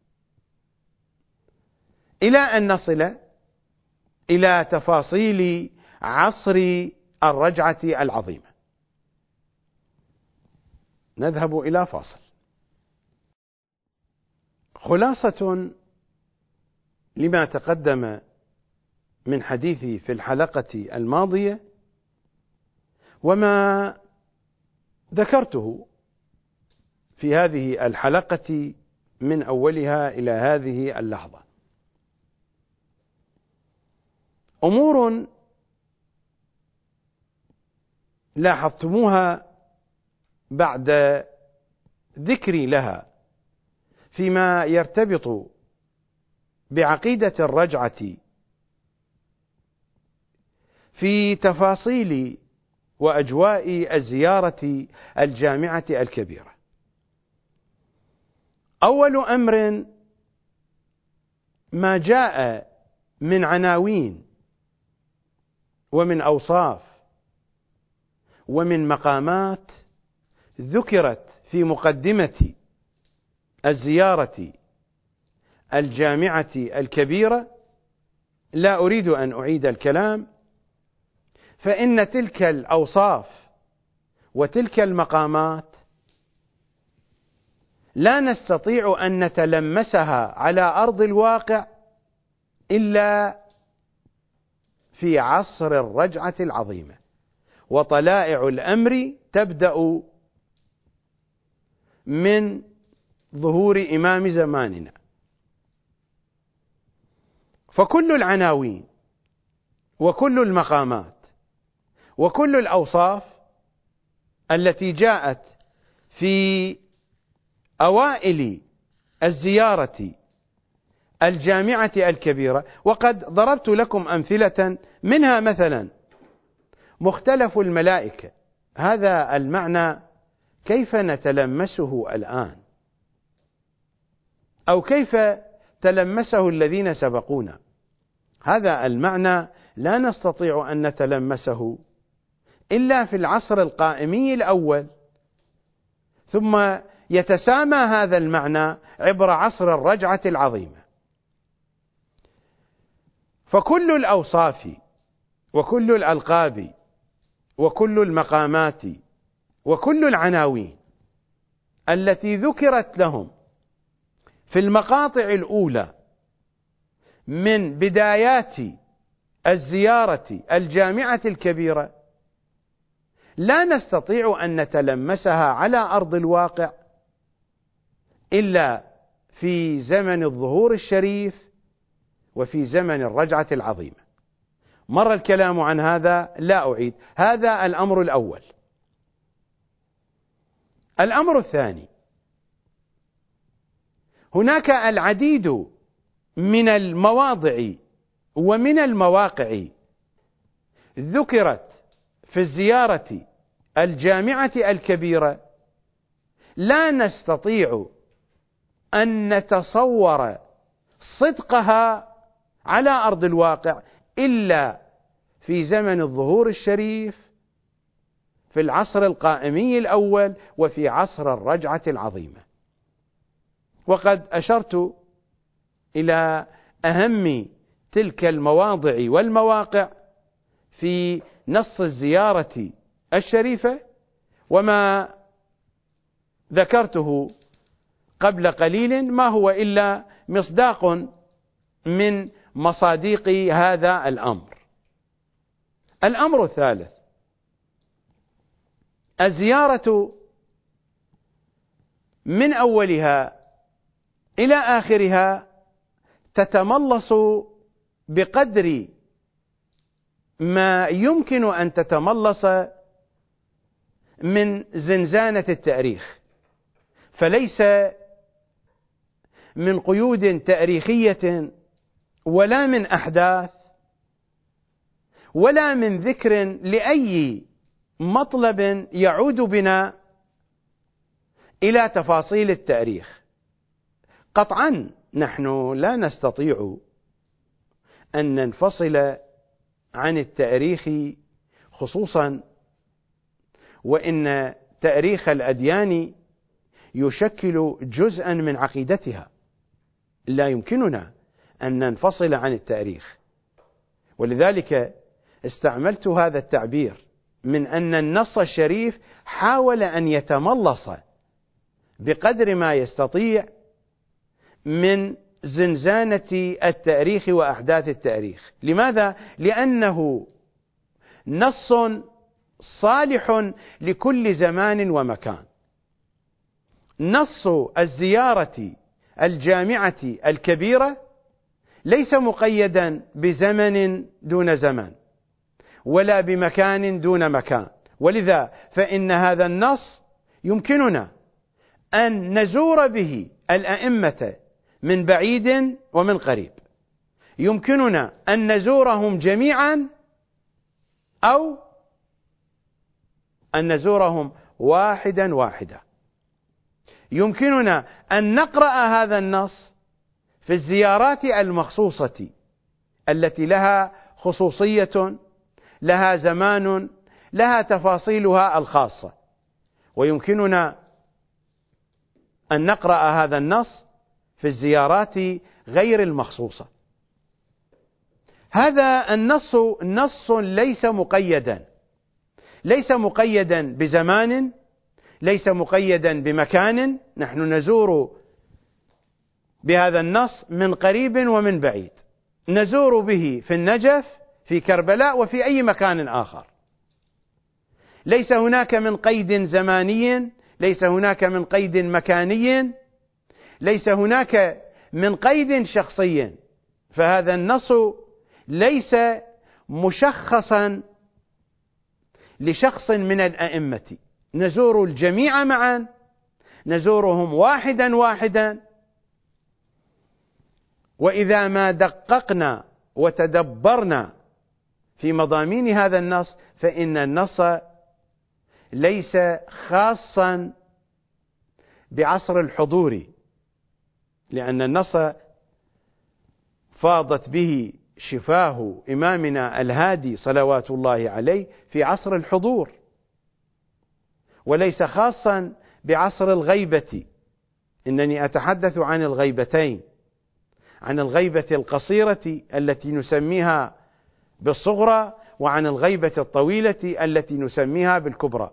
إلى أن نصل إلى تفاصيل عصر الرجعة العظيمة. نذهب إلى فاصل. خلاصة لما تقدم من حديثي في الحلقة الماضية وما ذكرته في هذه الحلقة من أولها إلى هذه اللحظة: أمور لاحظتموها بعد ذكري لها فيما يرتبط بعقيدة الرجعة في تفاصيل وأجواء الزيارة الجامعة الكبيرة. أول أمر ما جاء من عناوين ومن أوصاف ومن مقامات ذكرت في مقدمة الزيارة الجامعة الكبيرة، لا أريد أن أعيد الكلام، فإن تلك الأوصاف وتلك المقامات لا نستطيع أن نتلمسها على أرض الواقع إلا في عصر الرجعة العظيمة، وطلائع الأمر تبدأ من ظهور إمام زماننا. فكل العناوين وكل المقامات وكل الأوصاف التي جاءت في أوائل الزيارة الجامعة الكبيرة، وقد ضربت لكم أمثلة منها، مثلا مختلف الملائكة، هذا المعنى كيف نتلمسه الآن؟ أو كيف تلمسه الذين سبقونا؟ هذا المعنى لا نستطيع أن نتلمسه إلا في العصر القائمي الأول، ثم يتسامى هذا المعنى عبر عصر الرجعة العظيمة. فكل الأوصاف وكل الألقاب وكل المقامات وكل العناوين التي ذكرت لهم في المقاطع الأولى من بدايات الزيارة الجامعة الكبيرة لا نستطيع أن نتلمسها على أرض الواقع إلا في زمن الظهور الشريف وفي زمن الرجعة العظيمة. مر الكلام عن هذا، لا أعيد. هذا الأمر الأول. الأمر الثاني: هناك العديد من المواضع ومن المواقع ذكرت في الزيارة الجامعة الكبيرة لا نستطيع أن نتصور صدقها على أرض الواقع إلا في زمن الظهور الشريف، في العصر القائمي الأول، وفي عصر الرجعة العظيمة. وقد أشرت إلى أهم تلك المواضع والمواقع في نص الزيارة الشريفة، وما ذكرته قبل قليل ما هو إلا مصداق من مصاديق هذا الأمر. الأمر الثالث: الزيارة من أولها إلى آخرها تتملص بقدر ما يمكن أن تتملص من زنزانة التاريخ، فليس من قيود تاريخية ولا من أحداث ولا من ذكر لأي مطلب يعود بنا إلى تفاصيل التاريخ. قطعا نحن لا نستطيع أن ننفصل عن التاريخ، خصوصا وإن تاريخ الأديان يشكل جزءا من عقيدتها، لا يمكننا أن ننفصل عن التاريخ. ولذلك استعملت هذا التعبير من أن النص الشريف حاول أن يتملص بقدر ما يستطيع من زنزانة التاريخ وأحداث التاريخ. لماذا؟ لأنه نص صالح لكل زمان ومكان. نص الزيارة الجامعة الكبيرة ليس مقيدا بزمن دون زمن ولا بمكان دون مكان، ولذا فإن هذا النص يمكننا أن نزور به الأئمة من بعيد ومن قريب، يمكننا أن نزورهم جميعا أو أن نزورهم واحدا واحدا. يمكننا أن نقرأ هذا النص في الزيارات المخصوصة التي لها خصوصية، لها زمان، لها تفاصيلها الخاصة، ويمكننا أن نقرأ هذا النص في الزيارات غير المخصوصة. هذا النص نص ليس مقيدا، ليس مقيدا بزمان، ليس مقيدا بمكان. نحن نزور بهذا النص من قريب ومن بعيد، نزور به في النجف، في كربلاء، وفي أي مكان آخر. ليس هناك من قيد زماني، ليس هناك من قيد مكاني، ليس هناك من قيد شخصي. فهذا النص ليس مشخصا لشخص من الأئمة، نزور الجميع معا، نزورهم واحدا واحدا. وإذا ما دققنا وتدبرنا في مضامين هذا النص فإن النص ليس خاصا بعصر الحضور، لأن النص فاضت به شفاه إمامنا الهادي صلوات الله عليه في عصر الحضور، وليس خاصا بعصر الغيبة. إنني أتحدث عن الغيبتين، عن الغيبة القصيرة التي نسميها بالصغرى، وعن الغيبة الطويلة التي نسميها بالكبرى.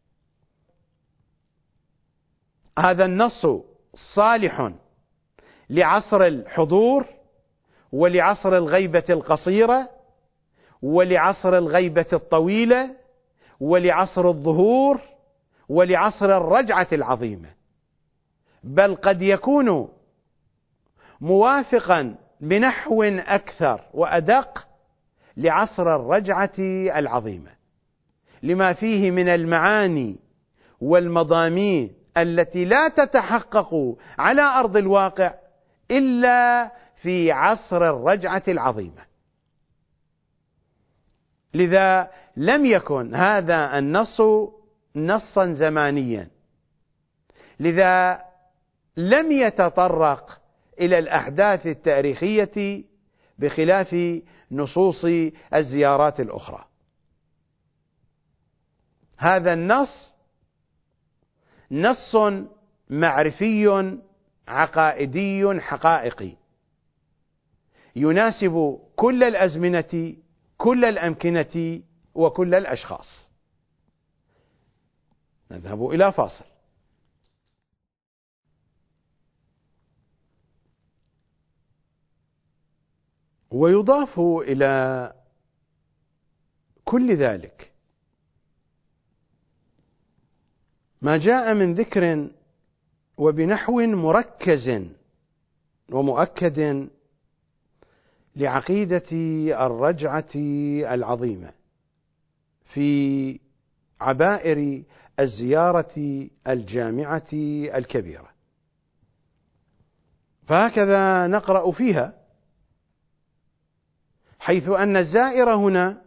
هذا النص صالح لعصر الحضور، ولعصر الغيبة القصيرة، ولعصر الغيبة الطويلة، ولعصر الظهور، ولعصر الرجعة العظيمة. بل قد يكون موافقا بنحو أكثر وأدق لعصر الرجعة العظيمة، لما فيه من المعاني والمضامين التي لا تتحقق على أرض الواقع إلا في عصر الرجعة العظيمة. لذا لم يكن هذا النص نصا زمانيا، لذا لم يتطرق إلى الأحداث التاريخية بخلاف نصوص الزيارات الأخرى. هذا النص نص معرفي عقائدي حقائقي، يناسب كل الأزمنة، كل الأمكنة، وكل الأشخاص. نذهب إلى فاصل. ويضاف إلى كل ذلك ما جاء من ذكر وبنحو مركز ومؤكد لعقيدة الرجعة العظيمة في عبائر الزيارة الجامعة الكبيرة. فهكذا نقرأ فيها، حيث أن الزائر هنا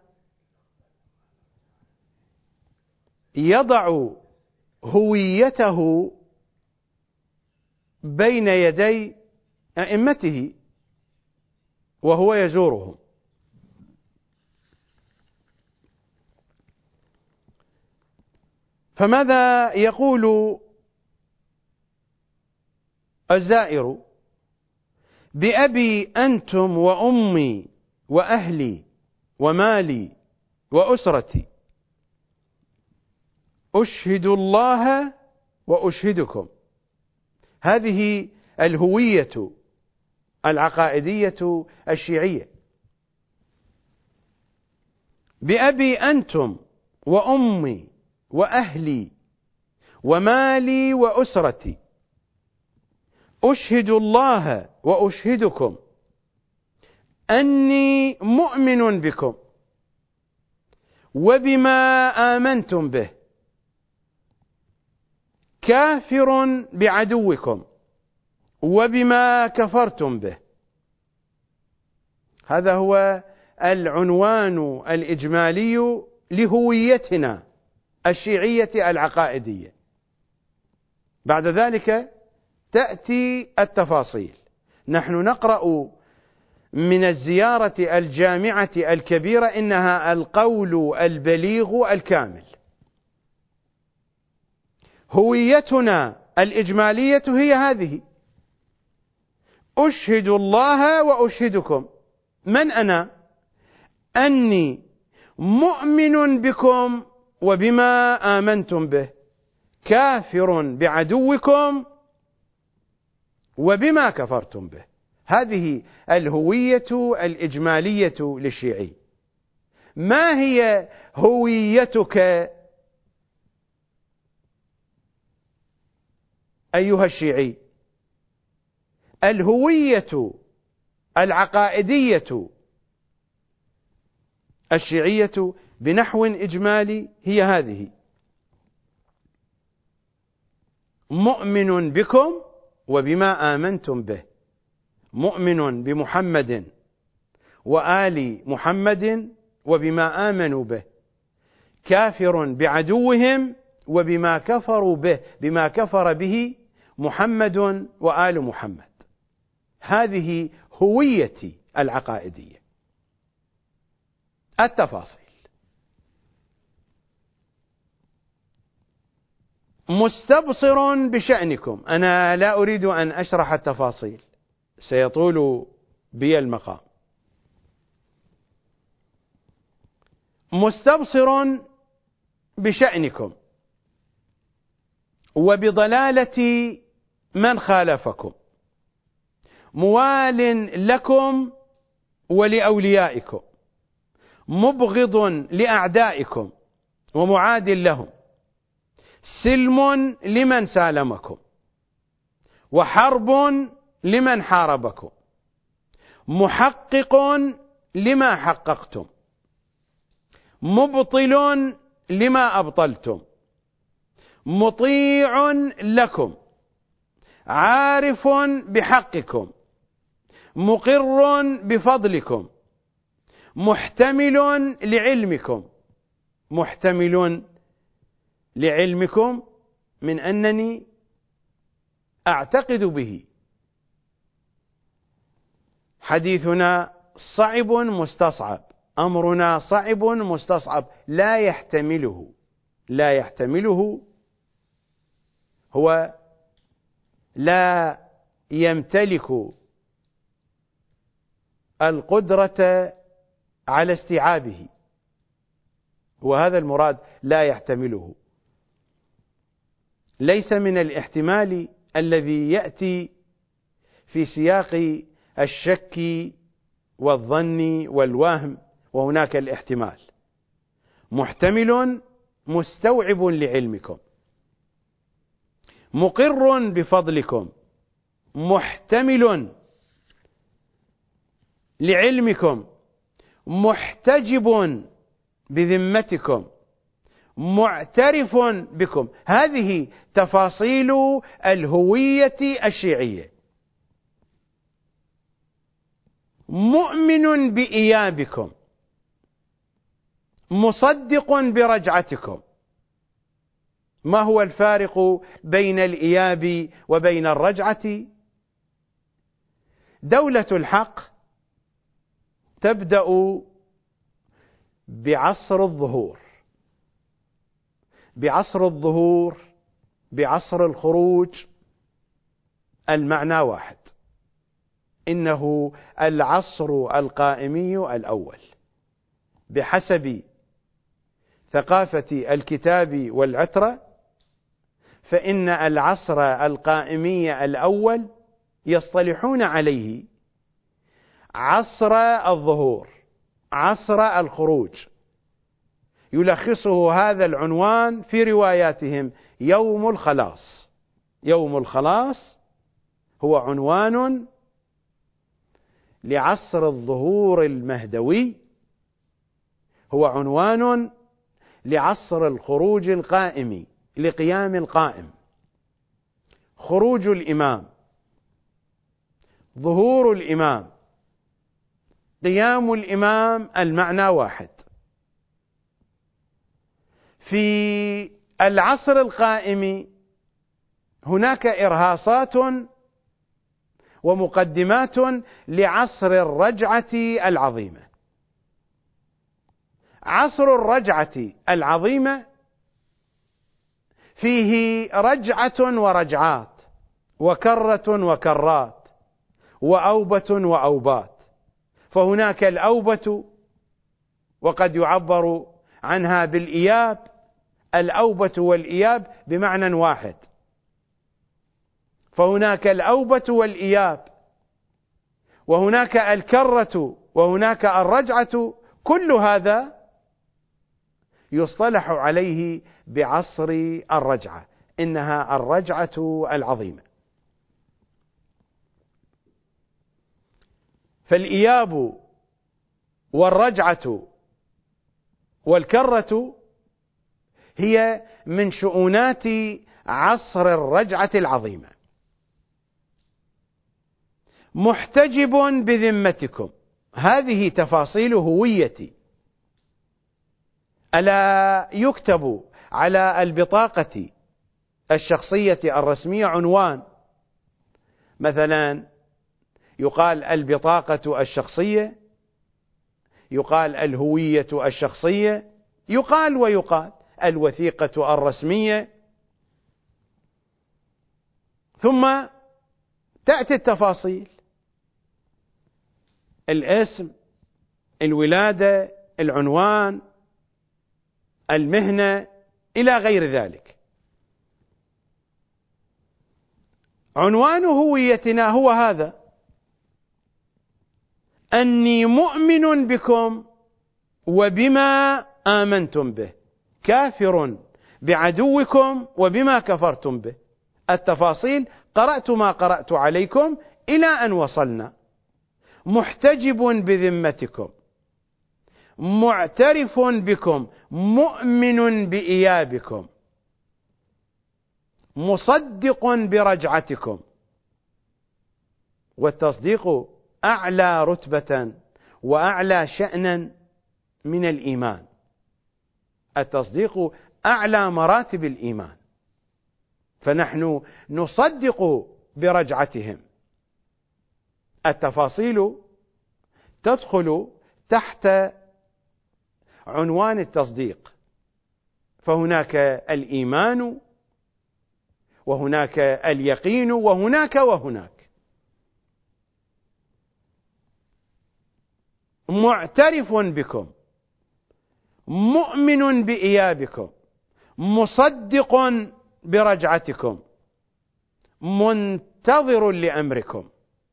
يضع هويته بين يدي أئمته وهو يزورهم. فماذا يقول الزائر؟ بأبي أنتم وأمي وأهلي ومالي وأسرتي أشهد الله وأشهدكم. هذه الهوية العقائدية الشيعية. بأبي أنتم وأمي وأهلي ومالي وأسرتي أشهد الله وأشهدكم أني مؤمن بكم وبما آمنتم به، كافر بعدوكم وبما كفرتم به. هذا هو العنوان الإجمالي لهويتنا الشيعية العقائدية. بعد ذلك تأتي التفاصيل. نحن نقرأ من الزيارة الجامعة الكبيرة إنها القول البليغ الكامل. هويتنا الإجمالية هي هذه: أشهد الله وأشهدكم. من أنا؟ أني مؤمن بكم وبما آمنتم به، كافر بعدوكم وبما كفرتم به. هذه الهوية الإجمالية للشيعي. ما هي هويتك أيها الشيعي؟ الهوية العقائدية الشيعية بنحو إجمالي هي هذه: مؤمن بكم وبما آمنتم به، مؤمن بمحمد وآل محمد وبما آمنوا به، كافر بعدوهم وبما كفروا به، بما كفر به محمد وآل محمد. هذه هويتي العقائدية. التفاصيل: مستبصر بشأنكم. أنا لا أريد أن أشرح التفاصيل، سيطول بي المقام. مستبصر بشأنكم وبضلالة من خالفكم، موال لكم ولأوليائكم، مبغض لأعدائكم ومعاد لهم، سلم لمن سالمكم وحرب لمن حاربكم، محقق لما حققتم، مبطل لما أبطلتم، مطيع لكم، عارف بحقكم، مقر بفضلكم، محتمل لعلمكم. محتمل لعلمكم من أنني أعتقد به. حديثنا صعب مستصعب، أمرنا صعب مستصعب، لا يحتمله لا يحتمله هو لا يمتلك القدرة على استيعابه، وهذا المراد لا يحتمله. ليس من الاحتمال الذي يأتي في سياق الشك والظن والوهم، وهناك الاحتمال. محتمل مستوعب لعلمكم، مقر بفضلكم، محتمل لعلمكم، محتجب بذمتكم، معترف بكم. هذه تفاصيل الهوية الشيعية. مؤمن بإيابكم، مصدق برجعتكم. ما هو الفارق بين الإياب وبين الرجعة؟ دولة الحق تبدأ بعصر الظهور، بعصر الظهور، بعصر الخروج، المعنى واحد، إنه العصر القائمي الأول بحسب ثقافة الكتاب والعترة. فإن العصر القائمي الأول يصطلحون عليه عصر الظهور، عصر الخروج. يلخصه هذا العنوان في رواياتهم يوم الخلاص. يوم الخلاص هو عنوان لعصر الظهور المهدوي، هو عنوان لعصر الخروج القائم، لقيام القائم، خروج الإمام، ظهور الإمام، قيام الإمام، المعنى واحد. في العصر القائم هناك إرهاصات ومقدمات لعصر الرجعة العظيمة. عصر الرجعة العظيمة فيه رجعة ورجعات، وكرة وكرات، وأوبة وأوبات. فهناك الأوبة، وقد يعبر عنها بالإياب. الأوبة والإياب بمعنى واحد. فهناك الأوبة والإياب، وهناك الكرة، وهناك الرجعة. كل هذا يصطلح عليه بعصر الرجعة، إنها الرجعة العظيمة. فالإياب والرجعة والكرة هي من شؤونات عصر الرجعة العظيمة. محتجب بذمتكم، هذه تفاصيل هويتي. ألا يكتب على البطاقة الشخصية الرسمية عنوان، مثلا يقال البطاقة الشخصية، يقال الهوية الشخصية، يقال ويقال الوثيقة الرسمية، ثم تأتي التفاصيل: الاسم، الولادة، العنوان، المهنة، إلى غير ذلك. عنوان هويتنا هو هذا: أني مؤمن بكم وبما آمنتم به، كافر بعدوكم وبما كفرتم به. التفاصيل: قرأت ما قرأت عليكم إلى أن وصلنا. محتجب بذمتكم، معترف بكم، مؤمن بإيابكم، مصدق برجعتكم. والتصديق أعلى رتبة وأعلى شأنا من الإيمان. التصديق أعلى مراتب الإيمان، فنحن نصدق برجعتهم. التفاصيل تدخل تحت عنوان التصديق، فهناك الإيمان، وهناك اليقين، وهناك وهناك. معترف بكم، مؤمن بإيابكم، مصدق برجعتكم، منتظر لأمركم.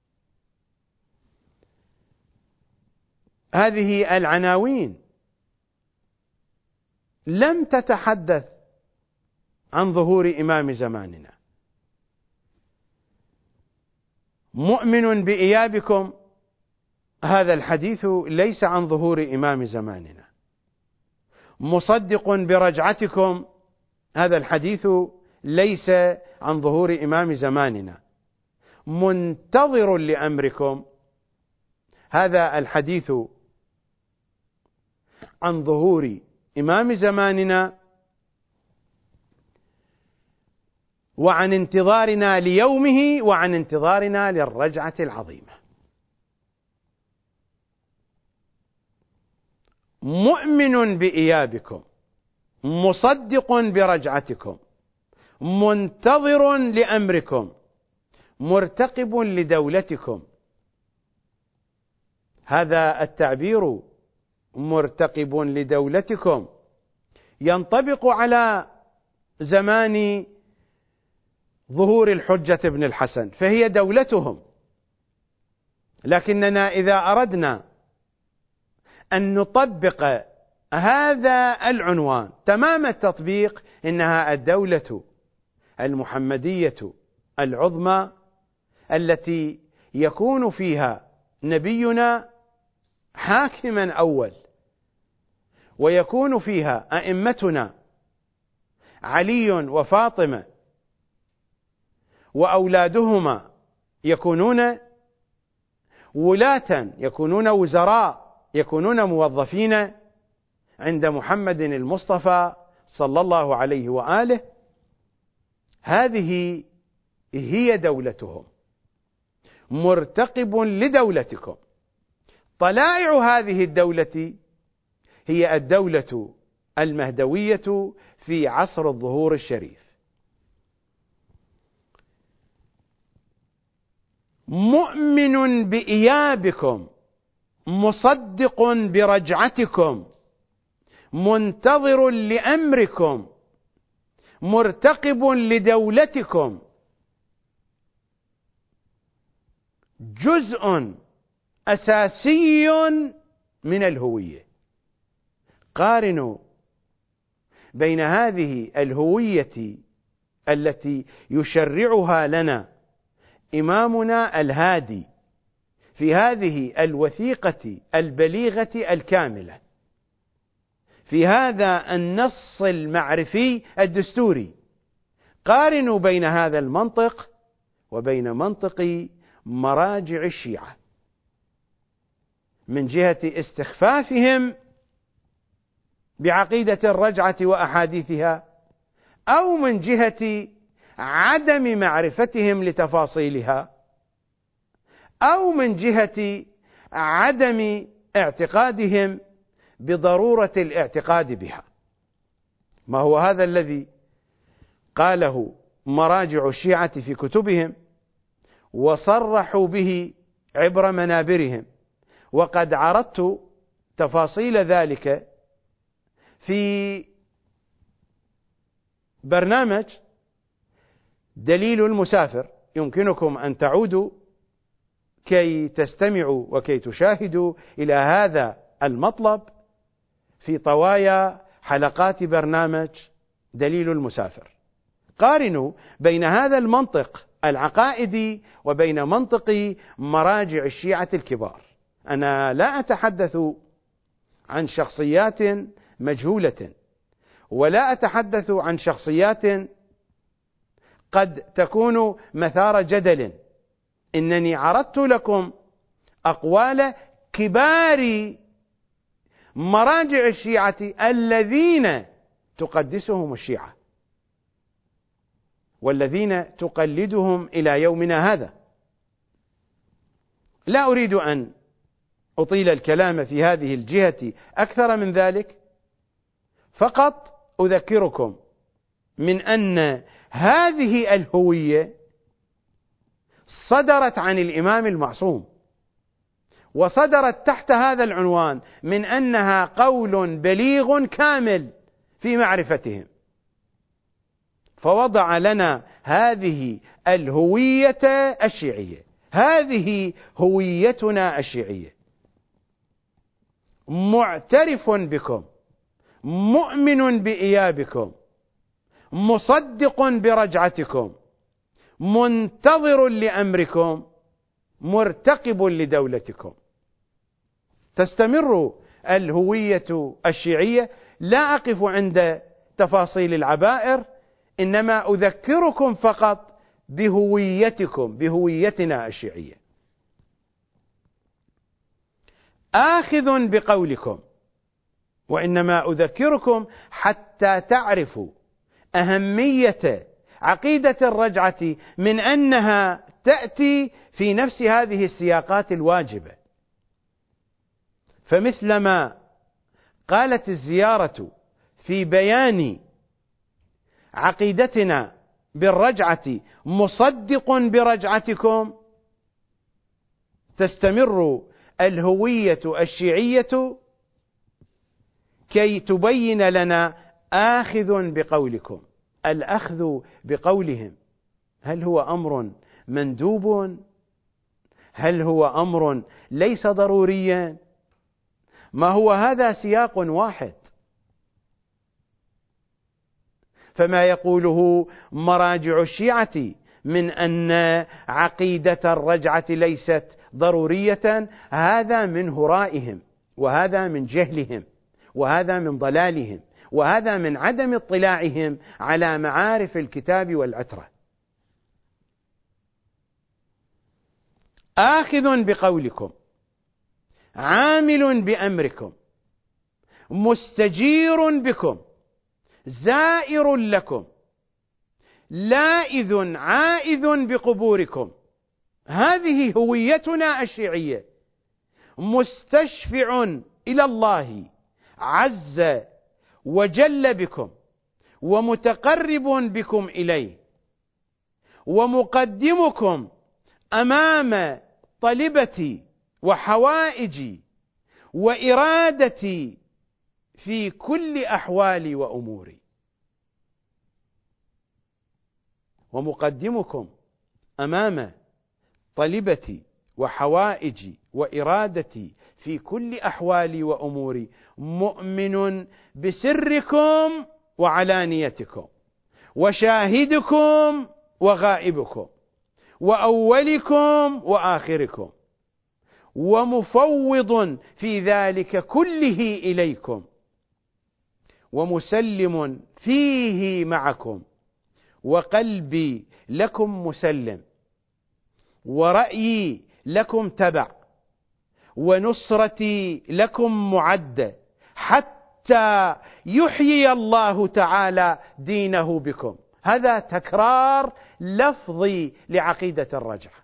هذه العناوين لم تتحدث عن ظهور إمام زماننا. مؤمن بإيابكم هذا الحديث ليس عن ظهور إمام زماننا. مصدق برجعتكم، هذا الحديث ليس عن ظهور إمام زماننا. منتظر لأمركم، هذا الحديث عن ظهور إمام زماننا وعن انتظارنا ليومه وعن انتظارنا للرجعة العظيمة. مؤمن بإيابكم، مصدق برجعتكم، منتظر لأمركم، مرتقب لدولتكم. هذا التعبير مرتقب لدولتكم ينطبق على زمان ظهور الحجة بن الحسن، فهي دولتهم. لكننا إذا أردنا أن نطبق هذا العنوان تمام التطبيق، إنها الدولة المحمدية العظمى التي يكون فيها نبينا حاكما أول، ويكون فيها أئمتنا علي وفاطمة وأولادهما يكونون ولاة، يكونون وزراء، يكونون موظفين عند محمد المصطفى صلى الله عليه وآله. هذه هي دولتهم. مرتقب لدولتكم. طلائع هذه الدولة هي الدولة المهدوية في عصر الظهور الشريف. مؤمن بإيابكم، مصدق برجعتكم، منتظر لأمركم، مرتقب لدولتكم. جزء أساسي من الهوية. قارنوا بين هذه الهوية التي يشرعها لنا إمامنا الهادي في هذه الوثيقة البليغة الكاملة، في هذا النص المعرفي الدستوري. قارنوا بين هذا المنطق وبين منطق مراجع الشيعة من جهة استخفافهم بعقيدة الرجعة وأحاديثها، أو من جهة عدم معرفتهم لتفاصيلها، أو من جهة عدم اعتقادهم بضرورة الاعتقاد بها. ما هو هذا الذي قاله مراجع الشيعة في كتبهم وصرحوا به عبر منابرهم، وقد عرضت تفاصيل ذلك في برنامج دليل المسافر. يمكنكم أن تعودوا كي تستمعوا وكي تشاهدوا إلى هذا المطلب في طوايا حلقات برنامج دليل المسافر. قارنوا بين هذا المنطق العقائدي وبين منطق مراجع الشيعة الكبار. أنا لا أتحدث عن شخصيات مجهولة، ولا أتحدث عن شخصيات قد تكون مثار جدل. إنني عرضت لكم أقوال كبار مراجع الشيعة الذين تقدسهم الشيعة والذين تقلدهم إلى يومنا هذا. لا أريد أن أطيل الكلام في هذه الجهة أكثر من ذلك، فقط أذكركم من أن هذه الهوية صدرت عن الإمام المعصوم، وصدرت تحت هذا العنوان من أنها قول بليغ كامل في معرفتهم، فوضع لنا هذه الهوية الشيعية. هذه هويتنا الشيعية. معترف بكم، مؤمن بإيابكم، مصدق برجعتكم، منتظر لأمركم، مرتقب لدولتكم. تستمر الهوية الشيعية. لا أقف عند تفاصيل العبائر، إنما أذكركم فقط بهويتكم، بهويتنا الشيعية. آخذ بقولكم، وإنما أذكركم حتى تعرفوا أهمية عقيدة الرجعة من أنها تأتي في نفس هذه السياقات الواجبة. فمثلما قالت الزيارة في بيان عقيدتنا بالرجعة مصدق برجعتكم، تستمر الهوية الشيعية كي تبين لنا آخذ بقولكم. الأخذ بقولهم هل هو أمر مندوب؟ هل هو أمر ليس ضروريا؟ ما هو هذا سياق واحد. فما يقوله مراجع الشيعة من أن عقيدة الرجعة ليست ضرورية، هذا من هرائهم، وهذا من جهلهم، وهذا من ضلالهم، وهذا من عدم اطلاعهم على معارف الكتاب والعترة. آخذ بقولكم، عامل بأمركم، مستجير بكم، زائر لكم، لائذ عائذ بقبوركم. هذه هويتنا الشيعية. مستشفع إلى الله عز وجل بكم، ومتقرب بكم إليه، ومقدمكم أمام طلبتي وحوائجي وإرادتي في كل أحوالي وأموري. ومقدمكم أمام طلبتي وحوائجي وإرادتي في كل أحوالي وأموري، مؤمن بسركم وعلانيتكم، وشاهدكم وغائبكم، وأولكم وآخركم، ومفوض في ذلك كله إليكم، ومسلم فيه معكم، وقلبي لكم مسلم، ورأيي لكم تبع، ونصرتي لكم معدة، حتى يحيي الله تعالى دينه بكم. هذا تكرار لفظي لعقيدة الرجعة.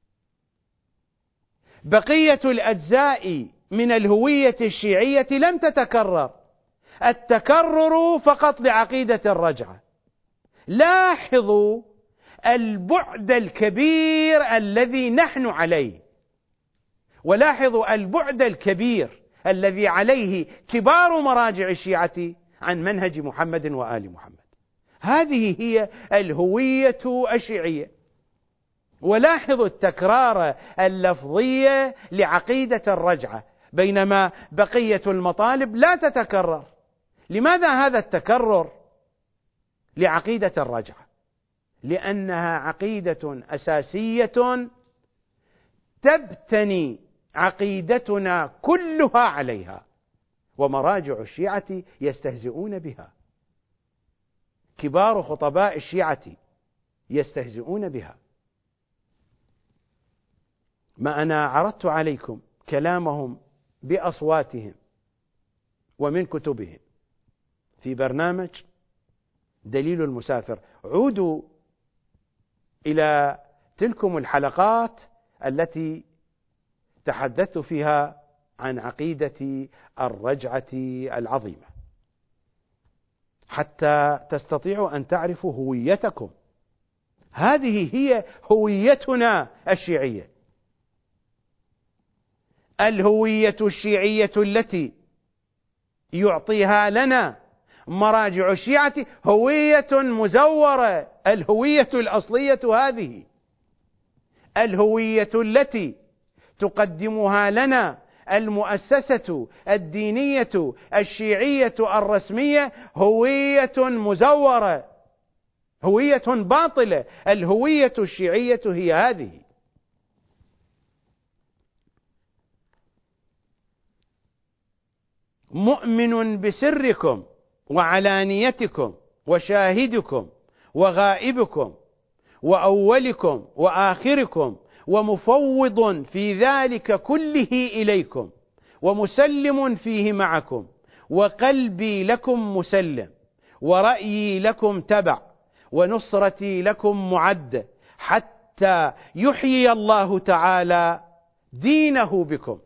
بقية الأجزاء من الهوية الشيعية لم تتكرر، التكرر فقط لعقيدة الرجعة. لاحظوا البعد الكبير الذي نحن عليه، ولاحظوا البعد الكبير الذي عليه كبار مراجع الشيعة عن منهج محمد وآل محمد. هذه هي الهوية الشيعية. ولاحظوا التكرار اللفظي لعقيدة الرجعة، بينما بقية المطالب لا تتكرر. لماذا هذا التكرر لعقيدة الرجعة؟ لأنها عقيدة أساسية تبتني عقيدتنا كلها عليها، ومراجع الشيعة يستهزئون بها، كبار خطباء الشيعة يستهزئون بها. ما أنا عرضت عليكم كلامهم بأصواتهم ومن كتبهم في برنامج دليل المسافر. عودوا إلى تلكم الحلقات التي تحدثت فيها عن عقيدة الرجعة العظيمة حتى تستطيعوا أن تعرفوا هويتكم. هذه هي هويتنا الشيعية، الهوية الشيعية التي يعطيها لنا مراجع الشيعة هوية مزورة. الهوية الأصلية هذه، الهوية التي تقدمها لنا المؤسسة الدينية الشيعية الرسمية هوية مزورة، هوية باطلة. الهوية الشيعية هي هذه. مؤمن بسركم وعلانيتكم وشاهدكم وغائبكم وأولكم وآخركم ومفوض في ذلك كله إليكم ومسلم فيه معكم، وقلبي لكم مسلم، ورأيي لكم تبع، ونصرتي لكم معد، حتى يحيي الله تعالى دينه بكم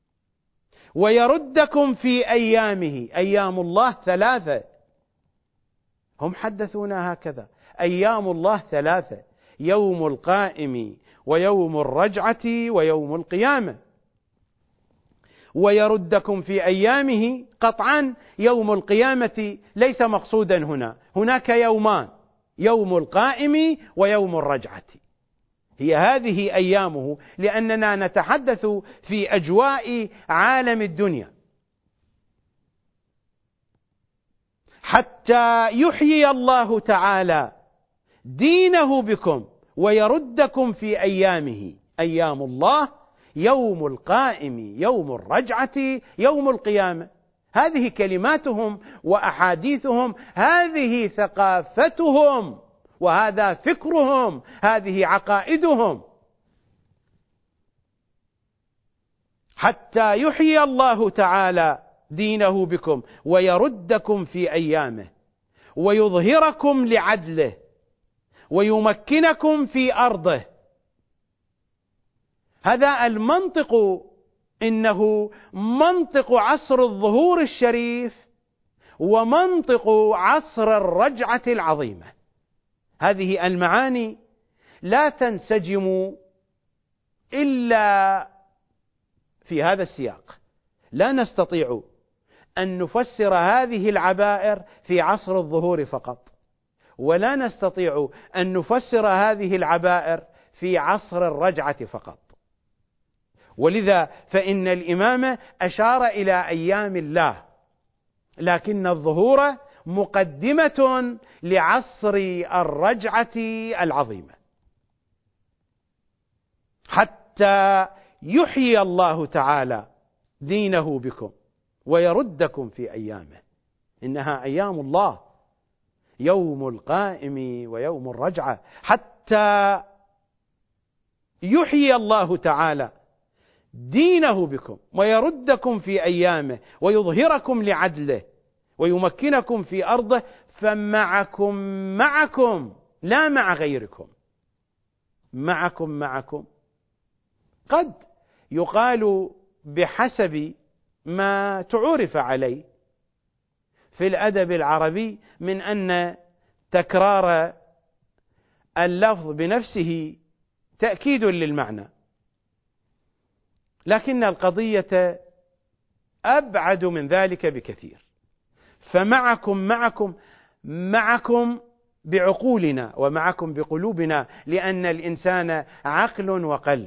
ويردكم في أيامه. أيام الله ثلاثة، هم حدثونا هكذا: أيام الله ثلاثة، يوم القائم ويوم الرجعة ويوم القيامة. ويردكم في أيامه، قطعا يوم القيامة ليس مقصودا هنا، هناك يومان: يوم القائم ويوم الرجعة، هي هذه أيامه، لأننا نتحدث في أجواء عالم الدنيا. حتى يحيي الله تعالى دينه بكم ويردكم في أيامه. أيام الله يوم القائم، يوم الرجعة، يوم القيامة. هذه كلماتهم وأحاديثهم، هذه ثقافتهم، وهذا فكرهم، هذه عقائدهم. حتى يحيي الله تعالى دينه بكم ويردكم في أيامه ويظهركم لعدله ويمكنكم في أرضه. هذا المنطق إنه منطق عصر الظهور الشريف ومنطق عصر الرجعة العظيمة. هذه المعاني لا تنسجم إلا في هذا السياق. لا نستطيع أن نفسر هذه العبائر في عصر الظهور فقط، ولا نستطيع أن نفسر هذه العبائر في عصر الرجعة فقط. ولذا فإن الإمام أشار إلى أيام الله، لكن الظهور مقدمة لعصر الرجعة العظيمة. حتى يحيي الله تعالى دينه بكم ويردكم في أيامه. إنها أيام الله، يوم القائم ويوم الرجعة. حتى يحيي الله تعالى دينه بكم ويردكم في أيامه ويظهركم لعدله ويمكنكم في أرضه، فمعكم معكم لا مع غيركم. معكم معكم قد يقال بحسب ما تعرف عليه في الأدب العربي من أن تكرار اللفظ بنفسه تأكيد للمعنى، لكن القضية أبعد من ذلك بكثير. فمعكم معكم معكم بعقولنا ومعكم بقلوبنا، لأن الإنسان عقل وقلب.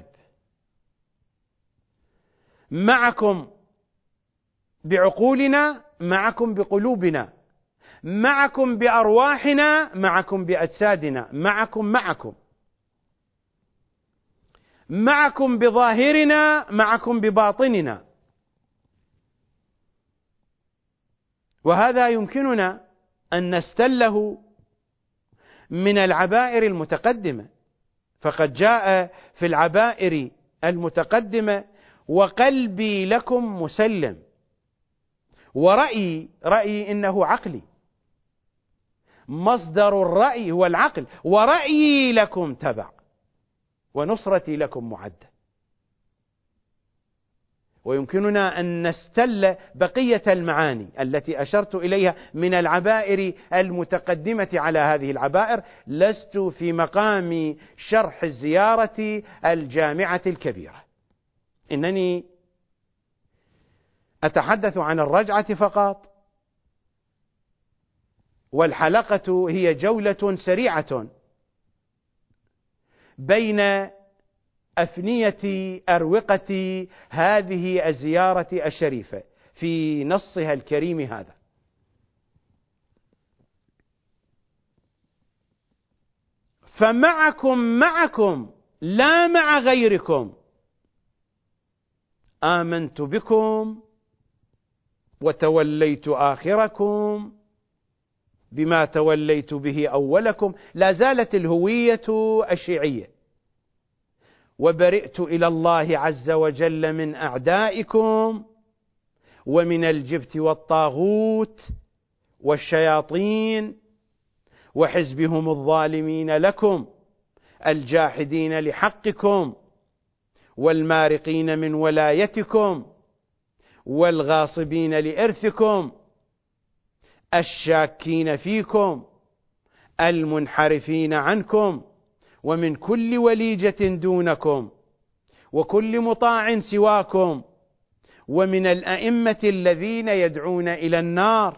معكم بعقولنا، معكم بقلوبنا، معكم بأرواحنا، معكم بأجسادنا، معكم معكم معكم بظاهرنا، معكم بباطننا. وهذا يمكننا أن نستله من العبائر المتقدمة، فقد جاء في العبائر المتقدمة: وقلبي لكم مسلم، ورأيي، رأيي إنه عقلي، مصدر الرأي هو العقل، ورأيي لكم تبع، ونصرتي لكم معدة. ويمكننا أن نستل بقية المعاني التي أشرت إليها من العبائر المتقدمة على هذه العبائر. لست في مقام شرح الزيارة الجامعة الكبيرة، إنني أتحدث عن الرجعة فقط، والحلقة هي جولة سريعة بين أفنية أروقة هذه الزيارة الشريفة في نصها الكريم هذا. فمعكم معكم لا مع غيركم، آمنت بكم وتوليت آخركم بما توليت به أولكم، لا زالت الهوية الشيعية. وبرئت إلى الله عز وجل من أعدائكم ومن الجبت والطاغوت والشياطين وحزبهم الظالمين لكم الجاحدين لحقكم والمارقين من ولايتكم والغاصبين لإرثكم الشاكين فيكم المنحرفين عنكم ومن كل وليجة دونكم وكل مطاع سواكم ومن الأئمة الذين يدعون إلى النار.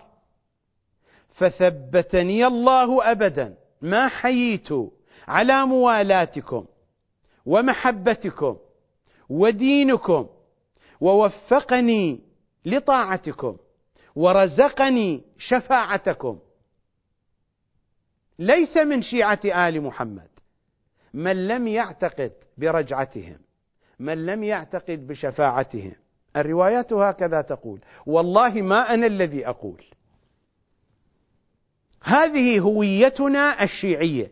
فثبتني الله أبدا ما حييت على موالاتكم ومحبتكم ودينكم، ووفقني لطاعتكم ورزقني شفاعتكم. ليس من شيعة آل محمد من لم يعتقد برجعتهم، من لم يعتقد بشفاعتهم. الروايات هكذا تقول، والله ما أنا الذي أقول، هذه هويتنا الشيعية.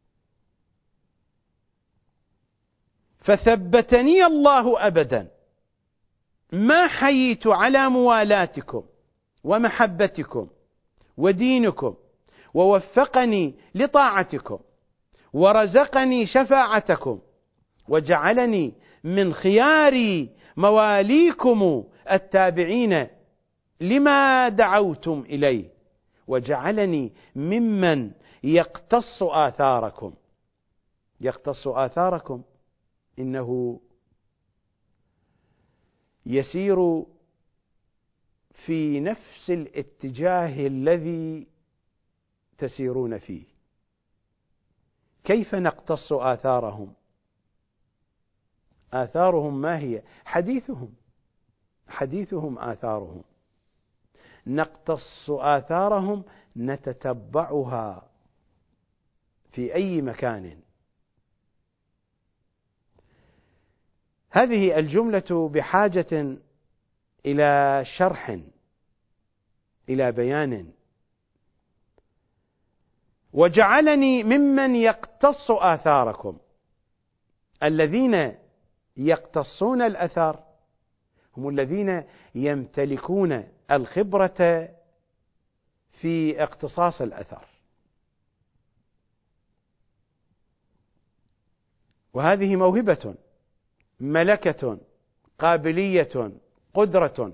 فثبتني الله أبدا ما حييت على موالاتكم ومحبتكم ودينكم، ووفقني لطاعتكم ورزقني شفاعتكم، وجعلني من خيار مواليكم التابعين لما دعوتم إليه، وجعلني ممن يقتص آثاركم. يقتص آثاركم إنه يسير في نفس الاتجاه الذي تسيرون فيه. كيف نقتص آثارهم؟ آثارهم ما هي؟ حديثهم، حديثهم آثارهم. نقتص آثارهم نتتبعها في أي مكان. هذه الجملة بحاجة إلى شرح، إلى بيان. وجعلني ممن يقتص آثاركم. الذين يقتصون الأثار هم الذين يمتلكون الخبرة في اقتصاص الأثر، وهذه موهبة، ملكة، قابلية، قدرة.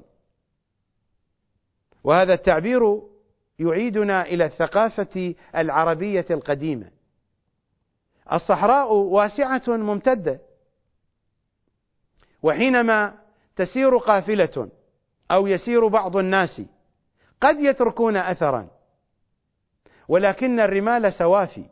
وهذا التعبير يعيدنا إلى الثقافة العربية القديمة. الصحراء واسعة ممتدة، وحينما تسير قافلة أو يسير بعض الناس قد يتركون أثرا، ولكن الرمال سوافي.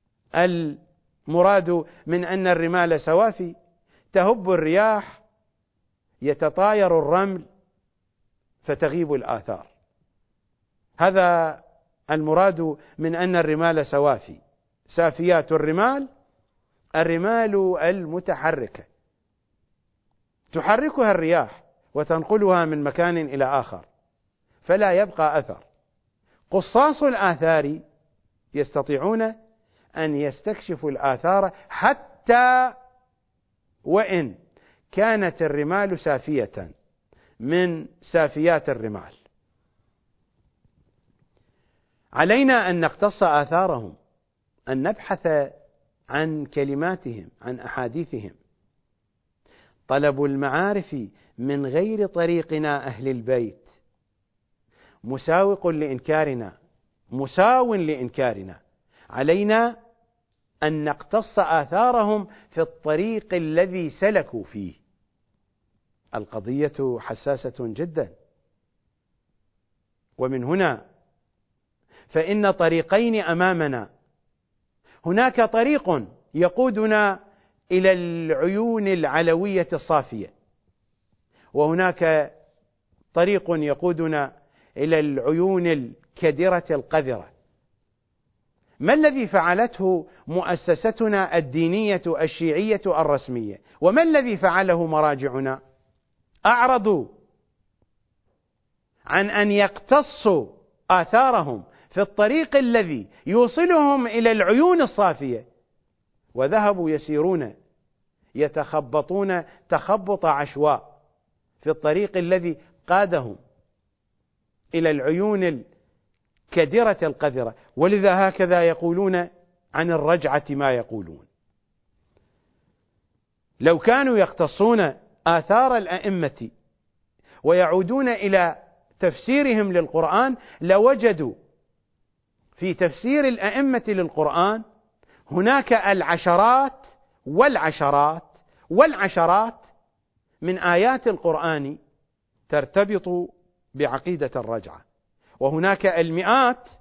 المراد من أن الرمال سوافي تهب الرياح، يتطاير الرمل فتغيب الآثار. هذا المراد من أن الرمال سوافي، سافيات الرمال، الرمال المتحركة تحركها الرياح وتنقلها من مكان إلى آخر فلا يبقى أثر. قصاص الآثار يستطيعون أن يستكشفوا الآثار حتى وإن كانت الرمال سافية من سافيات الرمال. علينا أن نقتص آثارهم، أن نبحث عن كلماتهم، عن أحاديثهم. طلب المعارف من غير طريقنا أهل البيت مساوق لإنكارنا، مساو لإنكارنا. علينا أن نقتص آثارهم في الطريق الذي سلكوا فيه. القضية حساسة جدا، ومن هنا فإن طريقين أمامنا. هناك طريق يقودنا إلى العيون العلوية الصافية، وهناك طريق يقودنا إلى العيون الكدرة القذرة. ما الذي فعلته مؤسستنا الدينية الشيعية الرسمية؟ وما الذي فعله مراجعنا؟ أعرضوا عن أن يقتصوا آثارهم في الطريق الذي يوصلهم إلى العيون الصافية، وذهبوا يسيرون يتخبطون تخبط عشواء في الطريق الذي قادهم إلى العيون الكدرة القذرة. ولذا هكذا يقولون عن الرجعة ما يقولون. لو كانوا يقتصون آثار الأئمة ويعودون إلى تفسيرهم للقرآن لوجدوا في تفسير الأئمة للقرآن هناك العشرات والعشرات والعشرات من آيات القرآن ترتبط بعقيدة الرجعة، وهناك المئات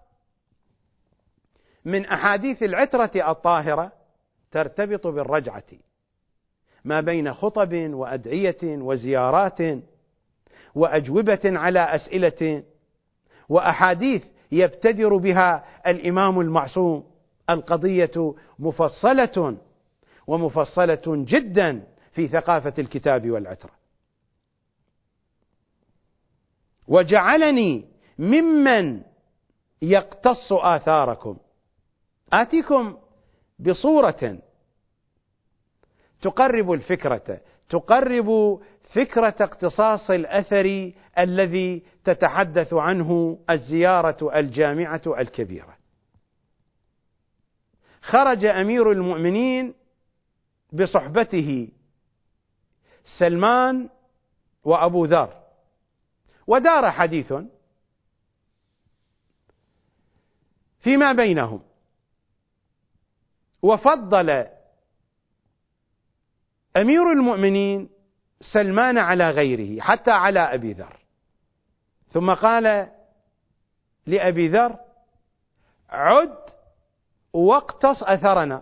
من أحاديث العترة الطاهرة ترتبط بالرجعة، ما بين خطب وأدعية وزيارات وأجوبة على أسئلة وأحاديث يبتدر بها الإمام المعصوم. القضية مفصلة ومفصلة جدا في ثقافة الكتاب والعترة. وجعلني ممن يقتص آثاركم. آتيكم بصورة تقرب الفكرة، تقرب فكرة اقتصاص الأثر الذي تتحدث عنه الزيارة الجامعة الكبيرة. خرج أمير المؤمنين بصحبته سلمان وأبو ذر، ودار حديث فيما بينهم، وفضل أمير المؤمنين سلمان على غيره حتى على أبي ذر، ثم قال لأبي ذر: عد واقتص أثرنا.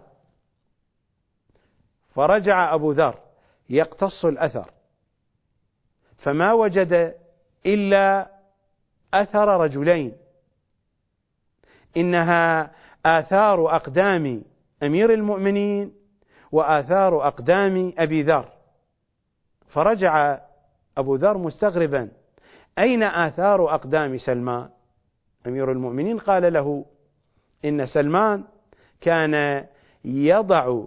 فرجع أبو ذر يقتص الأثر فما وجد إلا أثر رجلين، إنها آثار أقدام أمير المؤمنين وآثار أقدام أبي ذر. فرجع أبو ذر مستغربا: أين آثار أقدام سلمان؟ أمير المؤمنين قال له: إن سلمان كان يضع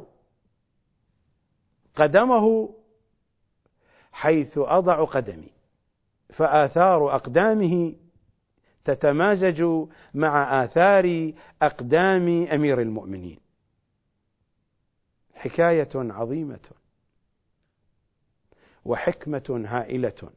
قدمه حيث أضع قدمي، فآثار أقدامه تتمازج مع آثار أقدام أمير المؤمنين. حكاية عظيمة وحكمة هائلة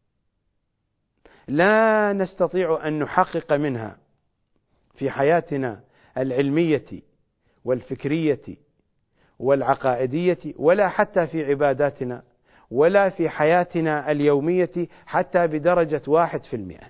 لا نستطيع أن نحقق منها في حياتنا العلمية والفكرية والعقائدية، ولا حتى في عباداتنا، ولا في حياتنا اليومية حتى بدرجة واحد في المئة.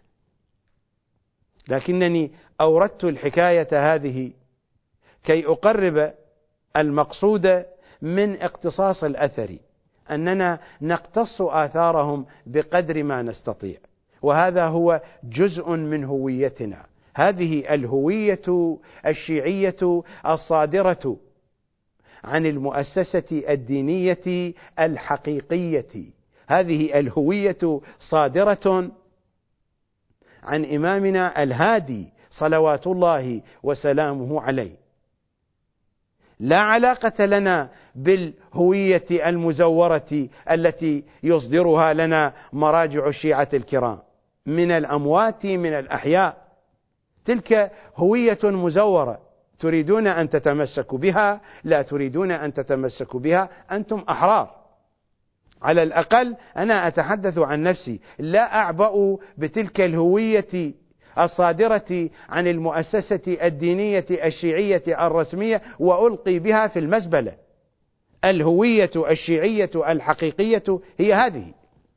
لكنني أوردت الحكاية هذه كي أقرب المقصود من اقتصاص الأثر، أننا نقتص آثارهم بقدر ما نستطيع، وهذا هو جزء من هويتنا. هذه الهوية الشيعية الصادرة عن المؤسسة الدينية الحقيقية، هذه الهوية صادرة عن إمامنا الهادي صلوات الله وسلامه عليه، لا علاقة لنا بالهوية المزورة التي يصدرها لنا مراجع الشيعة الكرام من الأموات من الأحياء. تلك هوية مزورة، تريدون أن تتمسكوا بها، لا تريدون أن تتمسكوا بها، أنتم أحرار. على الأقل أنا أتحدث عن نفسي، لا أعبأ بتلك الهوية الصادرة عن المؤسسة الدينية الشيعية الرسمية وألقي بها في المزبلة. الهوية الشيعية الحقيقية هي هذه.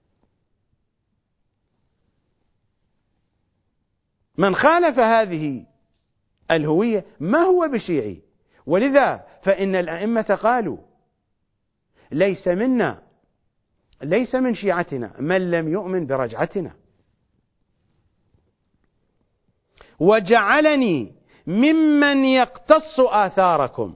من خالف هذه الهوية ما هو بشيعي. ولذا فإن الأئمة قالوا: ليس منا، ليس من شيعتنا من لم يؤمن برجعتنا. وجعلني ممن يقتص آثاركم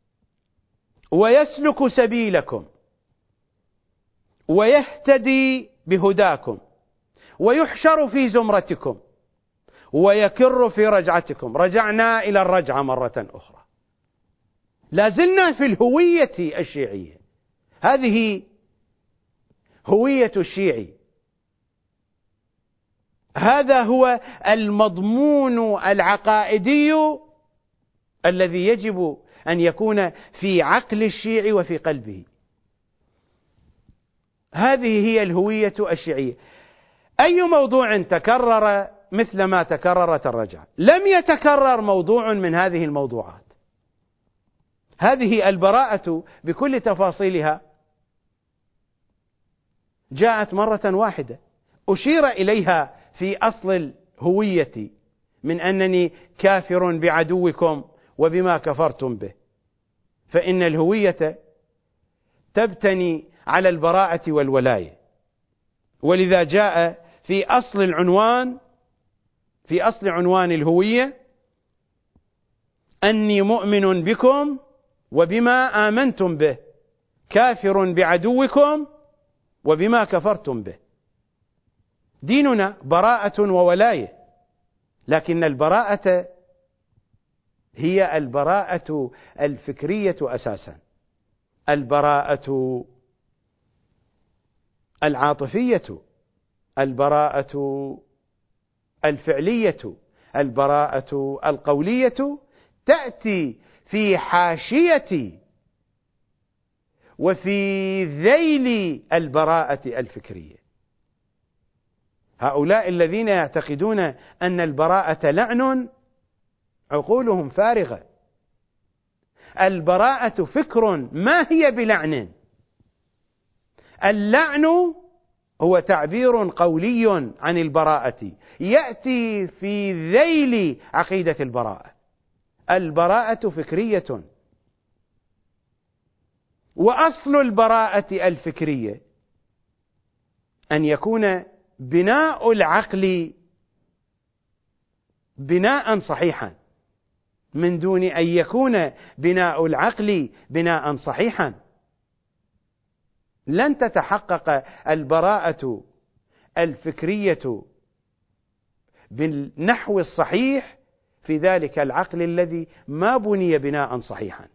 ويسلك سبيلكم ويهتدي بهداكم ويحشر في زمرتكم ويكر في رجعتكم. رجعنا إلى الرجعة مرة أخرى، لازلنا في الهوية الشيعية. هذه هوية الشيعي، هذا هو المضمون العقائدي الذي يجب أن يكون في عقل الشيعي وفي قلبه. هذه هي الهوية الشيعية. أي موضوع تكرر مثل ما تكررت الرجعة؟ لم يتكرر موضوع من هذه الموضوعات. هذه البراءة بكل تفاصيلها جاءت مرة واحدة، أشير إليها في أصل الهوية من أنني كافر بعدوكم وبما كفرتم به، فإن الهوية تبتني على البراءة والولاية، ولذا جاء في أصل العنوان في أصل عنوان الهوية أني مؤمن بكم وبما آمنتم به، كافر بعدوكم وبما كفرتم به. ديننا براءة وولاية، لكن البراءة هي البراءة الفكرية أساسا، البراءة العاطفية، البراءة الفعلية، البراءة القولية تأتي في حاشية وفي ذيل البراءة الفكرية. هؤلاء الذين يعتقدون أن البراءة لعن عقولهم فارغة. البراءة فكر، ما هي بلعن. اللعن هو تعبير قولي عن البراءة يأتي في ذيل عقيدة البراءة. البراءة فكرية، وأصل البراءة الفكرية أن يكون بناء العقل بناء صحيحا، من دون أن يكون بناء العقل بناء صحيحا لن تتحقق البراءة الفكرية بالنحو الصحيح في ذلك العقل الذي ما بني بناء صحيحا.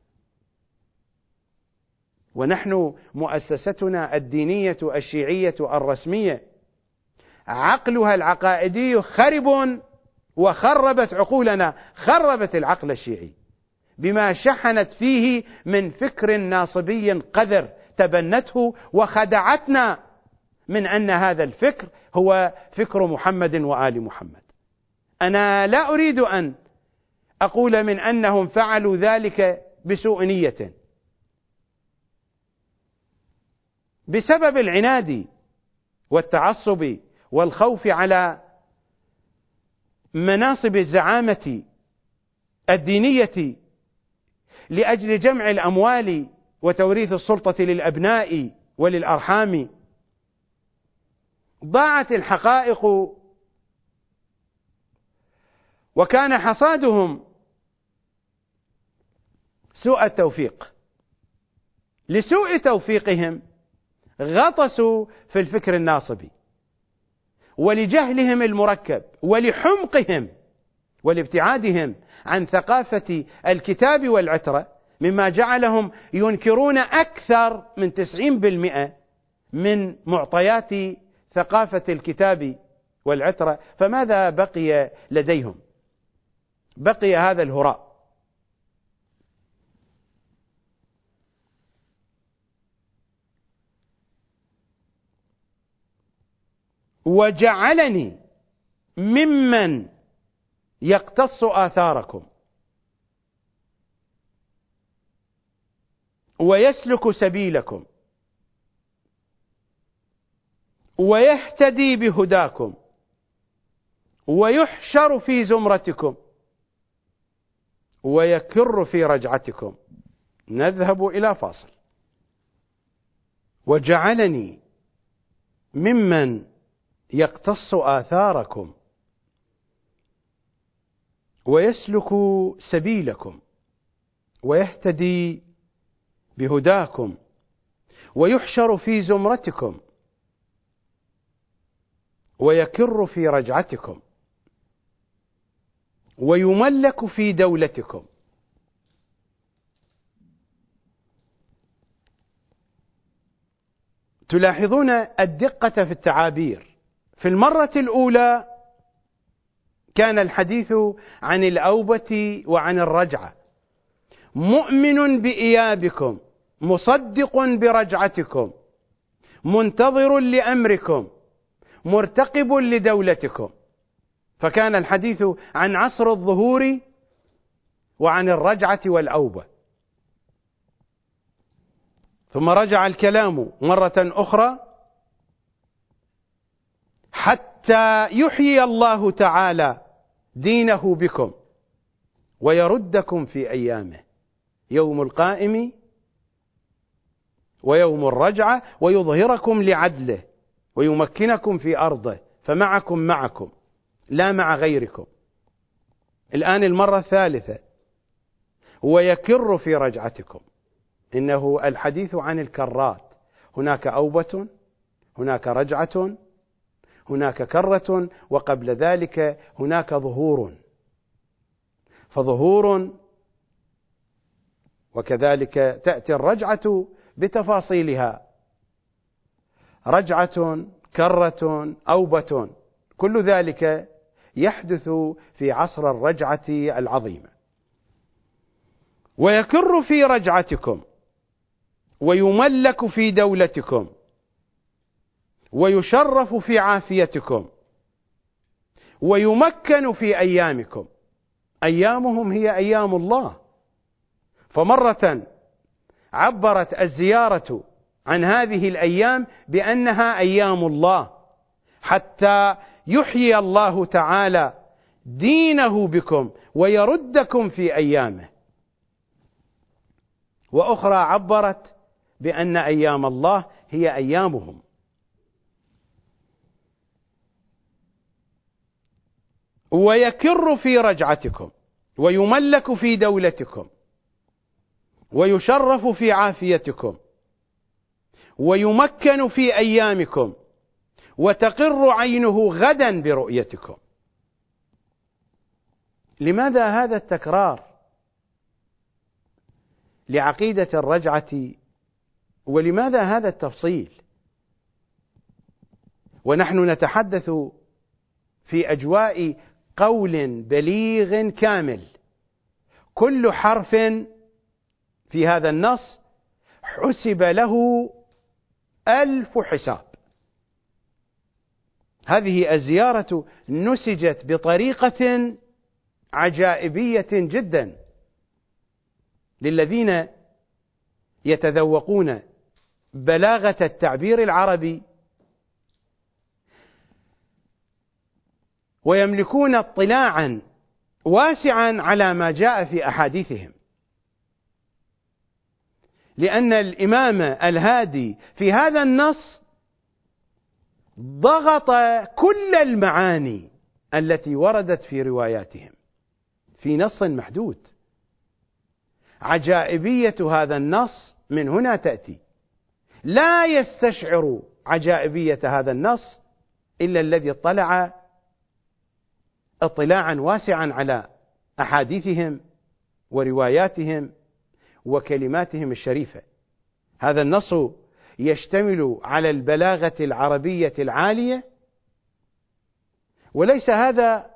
ونحن مؤسستنا الدينية الشيعية الرسمية عقلها العقائدي خرب، وخربت عقولنا، خربت العقل الشيعي بما شحنت فيه من فكر ناصبي قذر تبنته وخدعتنا من أن هذا الفكر هو فكر محمد وآل محمد. أنا لا أريد أن أقول من أنهم فعلوا ذلك بسوء نية، بسبب العناد والتعصب والخوف على مناصب الزعامة الدينية لأجل جمع الأموال وتوريث السلطة للأبناء وللأرحام. ضاعت الحقائق وكان حصادهم سوء التوفيق. لسوء توفيقهم غطسوا في الفكر الناصبي، ولجهلهم المركب ولحمقهم ولابتعادهم عن ثقافة الكتاب والعترة، مما جعلهم ينكرون أكثر من تسعين بالمئة من معطيات ثقافة الكتاب والعترة. فماذا بقي لديهم؟ بقي هذا الهراء. وجعلني ممن يقتص آثاركم ويسلك سبيلكم ويهتدي بهداكم ويحشر في زمرتكم ويكر في رجعتكم. نذهب إلى فاصل. وجعلني ممن يقتص آثاركم ويسلك سبيلكم ويهتدي بهداكم ويحشر في زمرتكم ويكر في رجعتكم ويملك في دولتكم. تلاحظون الدقة في التعابير. في المرة الأولى كان الحديث عن الأوبة وعن الرجعة، مؤمن بإيابكم، مصدق برجعتكم، منتظر لأمركم، مرتقب لدولتكم. فكان الحديث عن عصر الظهور وعن الرجعة والأوبة. ثم رجع الكلام مرة أخرى حتى يحيي الله تعالى دينه بكم ويردكم في أيامه، يوم القائم ويوم الرجعة، ويظهركم لعدله ويمكنكم في أرضه، فمعكم معكم لا مع غيركم. الآن المرة الثالثة، ويكر في رجعتكم. إنه الحديث عن الكرات، هناك أوبة، هناك رجعة، هناك كرة، وقبل ذلك هناك ظهور. فظهور وكذلك تأتي الرجعة بتفاصيلها، رجعة، كرة، أوبة، كل ذلك يحدث في عصر الرجعة العظيمة. ويكر في رجعتكم ويملك في دولتكم ويشرف في عافيتكم ويمكن في أيامكم. أيامهم هي أيام الله. فمرة عبرت الزيارة عن هذه الأيام بأنها أيام الله، حتى يحيي الله تعالى دينه بكم ويردكم في أيامه. وأخرى عبرت بأن أيام الله هي أيامهم. ويكر في رجعتكم ويملك في دولتكم ويشرف في عافيتكم ويمكن في أيامكم وتقر عينه غدا برؤيتكم. لماذا هذا التكرار لعقيدة الرجعة؟ ولماذا هذا التفصيل ونحن نتحدث في أجواء قول بليغ كامل؟ كل حرف في هذا النص حسب له ألف حساب. هذه الزيارة نسجت بطريقة عجائبية جدا للذين يتذوقون بلاغة التعبير العربي ويملكون اطلاعا واسعا على ما جاء في أحاديثهم. لأن الإمام الهادي في هذا النص ضغط كل المعاني التي وردت في رواياتهم في نص محدود. عجائبية هذا النص من هنا تأتي. لا يستشعر عجائبية هذا النص إلا الذي اطلع اطلاعا واسعا على أحاديثهم ورواياتهم وكلماتهم الشريفة. هذا النص يشتمل على البلاغة العربية العالية، وليس هذا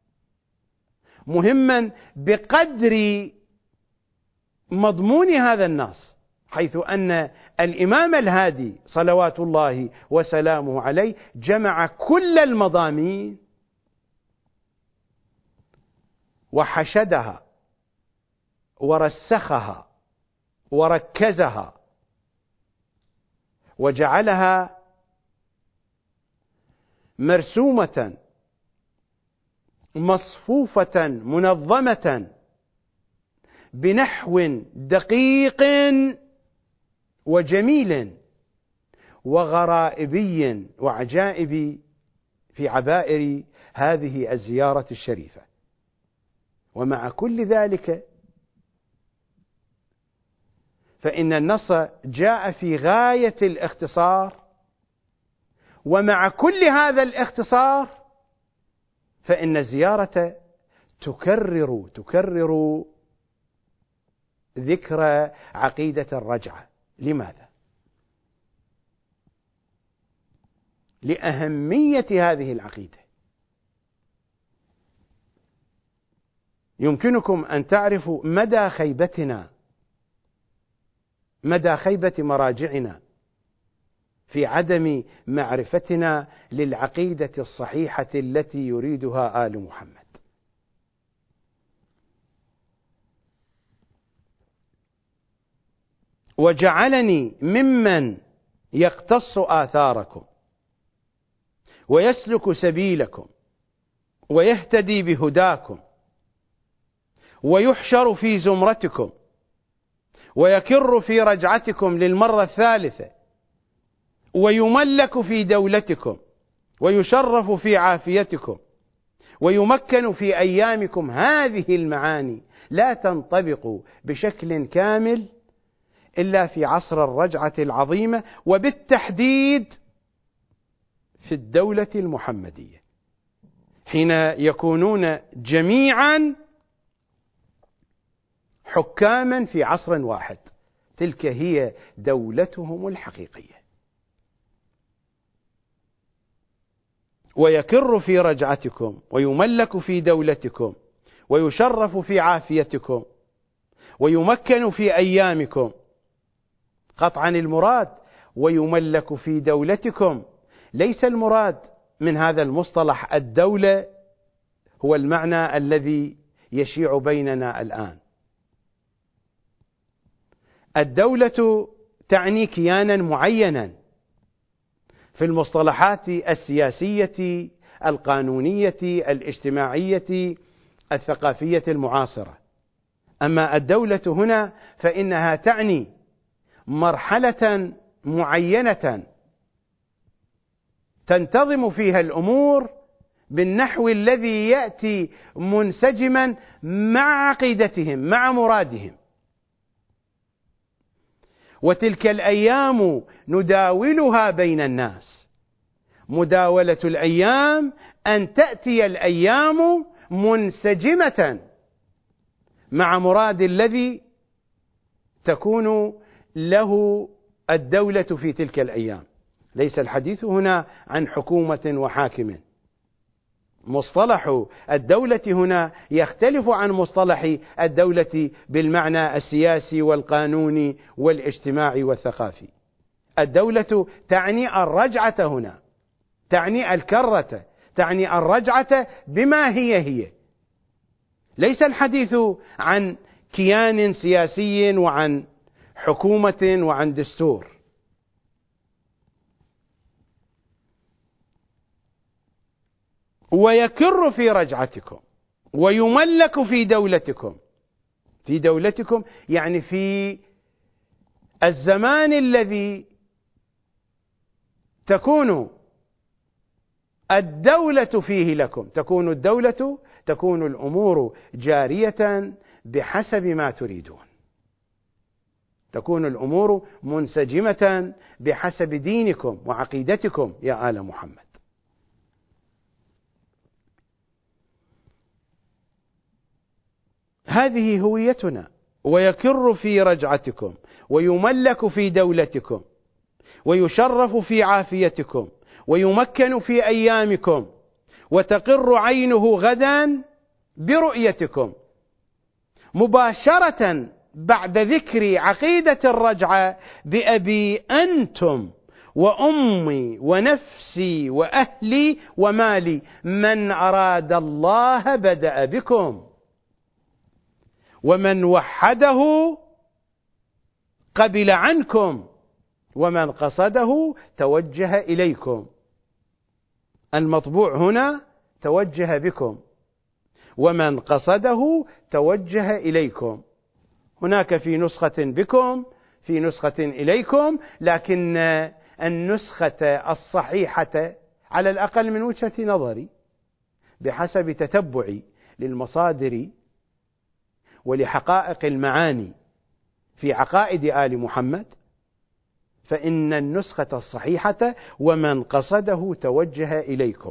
مهما بقدر مضمون هذا النص، حيث أن الإمام الهادي صلوات الله وسلامه عليه جمع كل المضامين وحشدها ورسخها وركزها وجعلها مرسومة مصفوفة منظمة بنحو دقيق وجميل وغرائبي وعجائب في عبائر هذه الزيارة الشريفة. ومع كل ذلك فإن النص جاء في غاية الاختصار ومع كل هذا الاختصار فإن الزيارة تكرر تكرر ذكر عقيدة الرجعة. لماذا؟ لأهمية هذه العقيدة. يمكنكم أن تعرفوا مدى خيبتنا، مدى خيبة مراجعنا في عدم معرفتنا للعقيدة الصحيحة التي يريدها آل محمد. وجعلني ممن يقتص آثاركم ويسلك سبيلكم ويهتدي بهداكم ويحشر في زمرتكم ويكر في رجعتكم للمرة الثالثة ويملك في دولتكم ويشرف في عافيتكم ويمكن في أيامكم. هذه المعاني لا تنطبق بشكل كامل إلا في عصر الرجعة العظيمة، وبالتحديد في الدولة المحمدية، حين يكونون جميعا حكاما في عصر واحد. تلك هي دولتهم الحقيقية. ويكر في رجعتكم ويملك في دولتكم ويشرف في عافيتكم ويمكن في أيامكم. قطعا المراد ويملك في دولتكم ليس المراد من هذا المصطلح الدولة هو المعنى الذي يشيع بيننا الآن. الدولة تعني كيانا معينا في المصطلحات السياسية القانونية الاجتماعية الثقافية المعاصرة. أما الدولة هنا فإنها تعني مرحلة معينة تنتظم فيها الأمور بالنحو الذي يأتي منسجما مع عقيدتهم مع مرادهم. وتلك الأيام نداولها بين الناس. مداولة الأيام أن تأتي الأيام منسجمة مع مراد الذي تكون له الدولة في تلك الأيام. ليس الحديث هنا عن حكومة وحاكم. مصطلح الدولة هنا يختلف عن مصطلح الدولة بالمعنى السياسي والقانوني والاجتماعي والثقافي. الدولة تعني الرجعة هنا، تعني الكرة، تعني الرجعة بما هي هي. ليس الحديث عن كيان سياسي وعن حكومة وعن دستور. ويكر في رجعتكم ويملك في دولتكم. في دولتكم يعني في الزمان الذي تكون الدولة فيه لكم. تكون الدولة تكون الأمور جارية بحسب ما تريدون. تكون الأمور منسجمة بحسب دينكم وعقيدتكم يا آل محمد. هذه هويتنا. ويكر في رجعتكم ويملك في دولتكم ويشرف في عافيتكم ويمكن في أيامكم وتقر عينه غدا برؤيتكم. مباشرة بعد ذكر عقيدة الرجعة بأبي أنتم وأمي ونفسي وأهلي ومالي، من أراد الله بدأ بكم ومن وحده قبل عنكم ومن قصده توجه إليكم. المطبوع هنا توجه بكم ومن قصده توجه إليكم. هناك في نسخة بكم في نسخة إليكم، لكن النسخة الصحيحة على الأقل من وجهة نظري بحسب تتبعي للمصادر ولحقائق المعاني في عقائد آل محمد فإن النسخة الصحيحة ومن قصده توجه إليكم.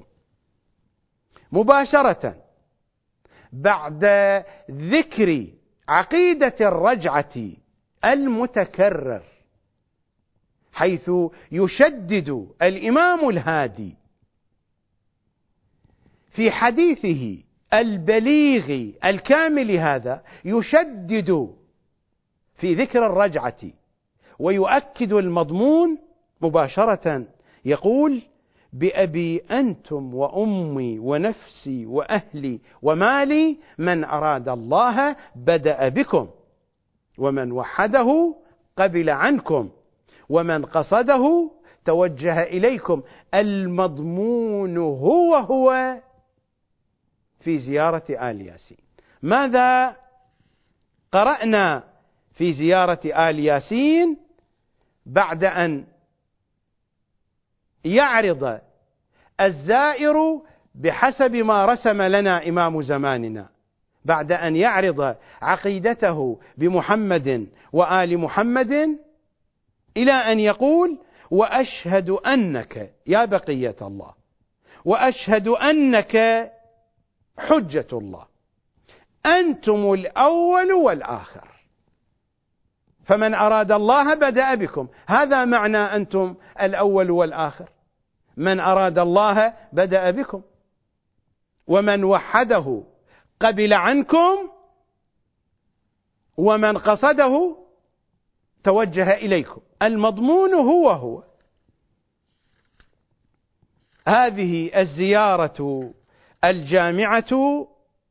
مباشرة بعد ذكر عقيدة الرجعة المتكرر، حيث يشدد الإمام الهادي في حديثه البليغ الكامل هذا، يشدد في ذكر الرجعة ويؤكد المضمون مباشرة، يقول: بأبي أنتم وأمي ونفسي وأهلي ومالي، من أراد الله بدأ بكم، ومن وحده قبل عنكم، ومن قصده توجه إليكم. المضمون هو هو في زيارة آل ياسين. ماذا قرأنا في زيارة آل ياسين بعد أن يعرض الزائر بحسب ما رسم لنا إمام زماننا، بعد أن يعرض عقيدته بمحمد وآل محمد، إلى أن يقول: وأشهد أنك يا بقية الله، وأشهد أنك حجة الله، أنتم الأول والآخر، فمن أراد الله بدأ بكم. هذا معنى أنتم الأول والآخر، من أراد الله بدأ بكم، ومن وحده قبل عنكم، ومن قصده توجه إليكم. المضمون هو هو. هذه الزيارة الجامعة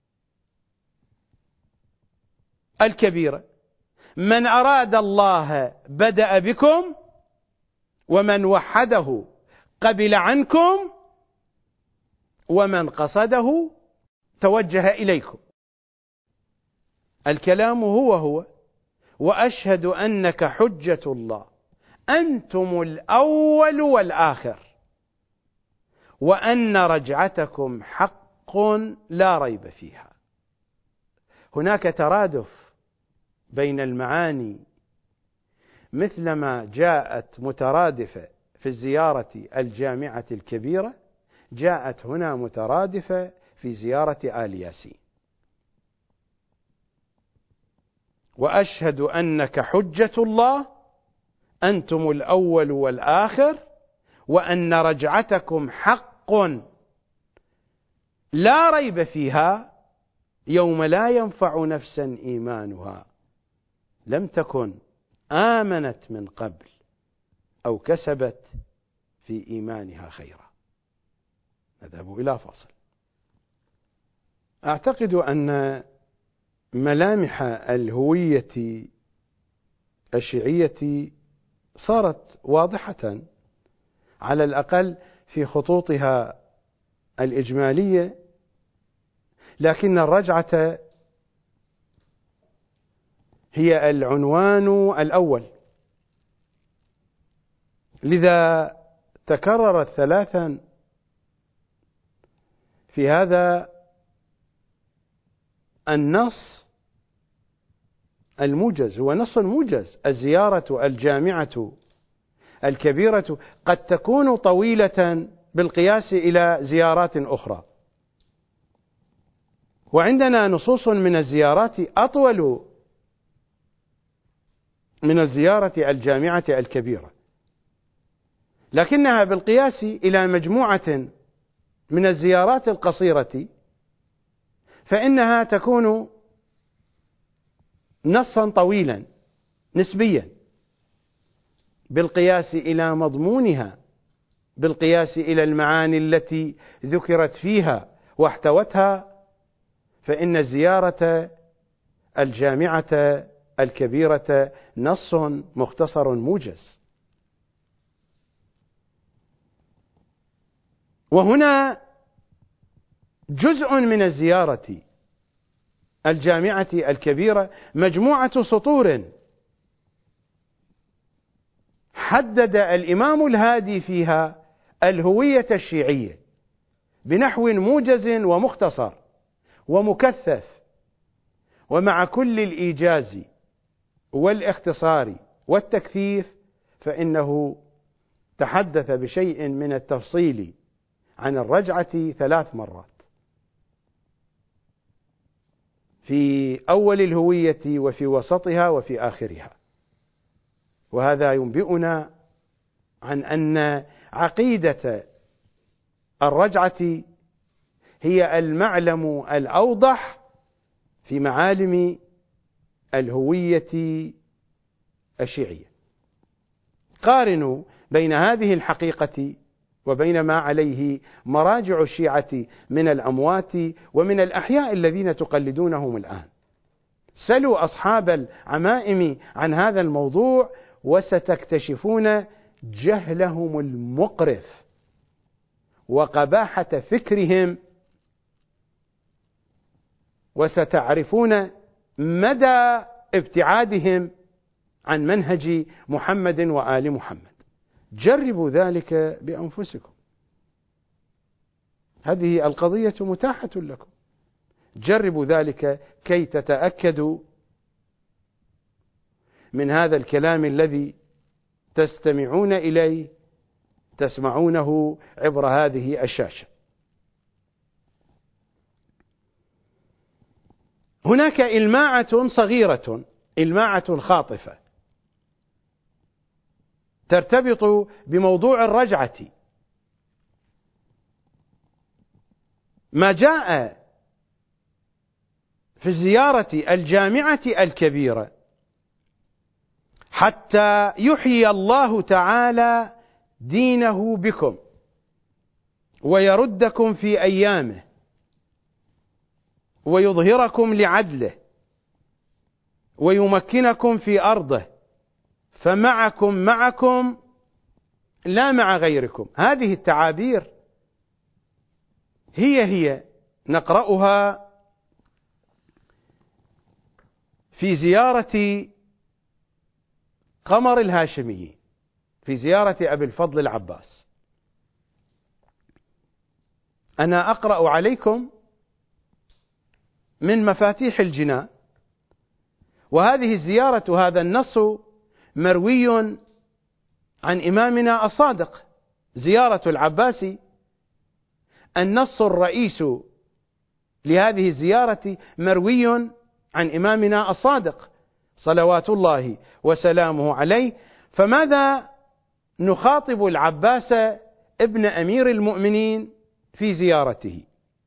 الكبيرة، من أراد الله بدأ بكم، ومن وحده قبل عنكم، ومن قصده توجه إليكم. الكلام هو هو: وأشهد أنك حجة الله، أنتم الأول والآخر، وأن رجعتكم حق لا ريب فيها. هناك ترادف بين المعاني، مثلما جاءت مترادفة في الزيارة الجامعة الكبيرة، جاءت هنا مترادفة في زيارة آل ياسين. وأشهد أنك حجة الله، أنتم الأول والآخر، وأن رجعتكم حق لا ريب فيها، يوم لا ينفع نفسا إيمانها لم تكن آمنت من قبل أو كسبت في إيمانها خيرا. نذهب إلى فاصل. أعتقد أن ملامح الهوية الشيعية صارت واضحة، على الأقل في خطوطها الإجمالية، لكن الرجعة هي العنوان الأول، لذا تكررت ثلاثا في هذا النص الموجز. هو نص موجز. الزيارة الجامعة الكبيرة قد تكون طويلة بالقياس إلى زيارات أخرى، وعندنا نصوص من الزيارات أطول من الزيارة الجامعة الكبيرة، لكنها بالقياس إلى مجموعة من الزيارات القصيرة فإنها تكون نصا طويلا نسبيا بالقياس إلى مضمونها، بالقياس إلى المعاني التي ذكرت فيها واحتوتها، فإن الزيارة الجامعة الكبيرة نص مختصر موجز. وهنا جزء من الزيارة الجامعة الكبيرة مجموعة سطور حدد الإمام الهادي فيها الهوية الشيعية بنحو موجز ومختصر ومكثف، ومع كل الإيجاز والاختصار والتكثيف فإنه تحدث بشيء من التفصيل عن الرجعة ثلاث مرات، في أول الهوية وفي وسطها وفي آخرها، وهذا ينبئنا عن أن عقيدة الرجعة هي المعلم الأوضح في معالم الهوية الشيعية. قارنوا بين هذه الحقيقة وبين ما عليه مراجع الشيعة من الأموات ومن الأحياء الذين تقلدونهم الآن. سلوا أصحاب العمائم عن هذا الموضوع وستكتشفون جهلهم المقرف وقباحة فكرهم، وستعرفون مدى ابتعادهم عن منهج محمد وآل محمد. جربوا ذلك بأنفسكم، هذه القضية متاحة لكم. جربوا ذلك كي تتأكدوا من هذا الكلام الذي تستمعون إليه، تسمعونه عبر هذه الشاشة. هناك إلماعة صغيرة، إلماعة خاطفة ترتبط بموضوع الرجعة. ما جاء في الزيارة الجامعة الكبيرة حتى يحيي الله تعالى دينه بكم ويردكم في أيامه ويظهركم لعدله ويمكنكم في أرضه، فمعكم معكم لا مع غيركم. هذه التعابير هي هي نقرأها في زيارة قمر الهاشمي، في زيارة أبي الفضل العباس. أنا أقرأ عليكم من مفاتيح الجنان، وهذه الزيارة، هذا النص مروي عن إمامنا الصادق. زيارة العباس النص الرئيس لهذه الزيارة مروي عن إمامنا الصادق صلوات الله وسلامه عليه. فماذا نخاطب العباس ابن أمير المؤمنين في زيارته؟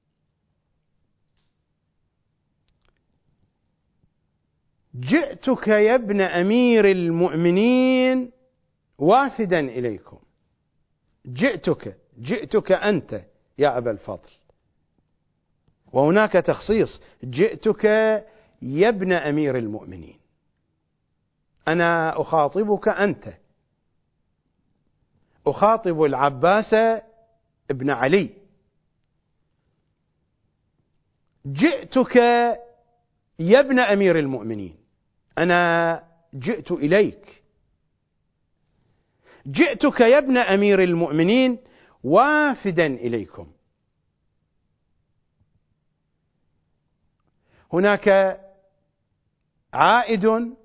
جئتك يا ابن أمير المؤمنين وافدا إليكم. جئتك جئتك أنت يا أبا الفضل، وهناك تخصيص: جئتك يا ابن أمير المؤمنين. أنا أخاطبك أنت، أخاطب العباس ابن علي. جئتك يا ابن أمير المؤمنين، أنا جئت إليك. جئتك يا ابن أمير المؤمنين وافدا إليكم. هناك عائد،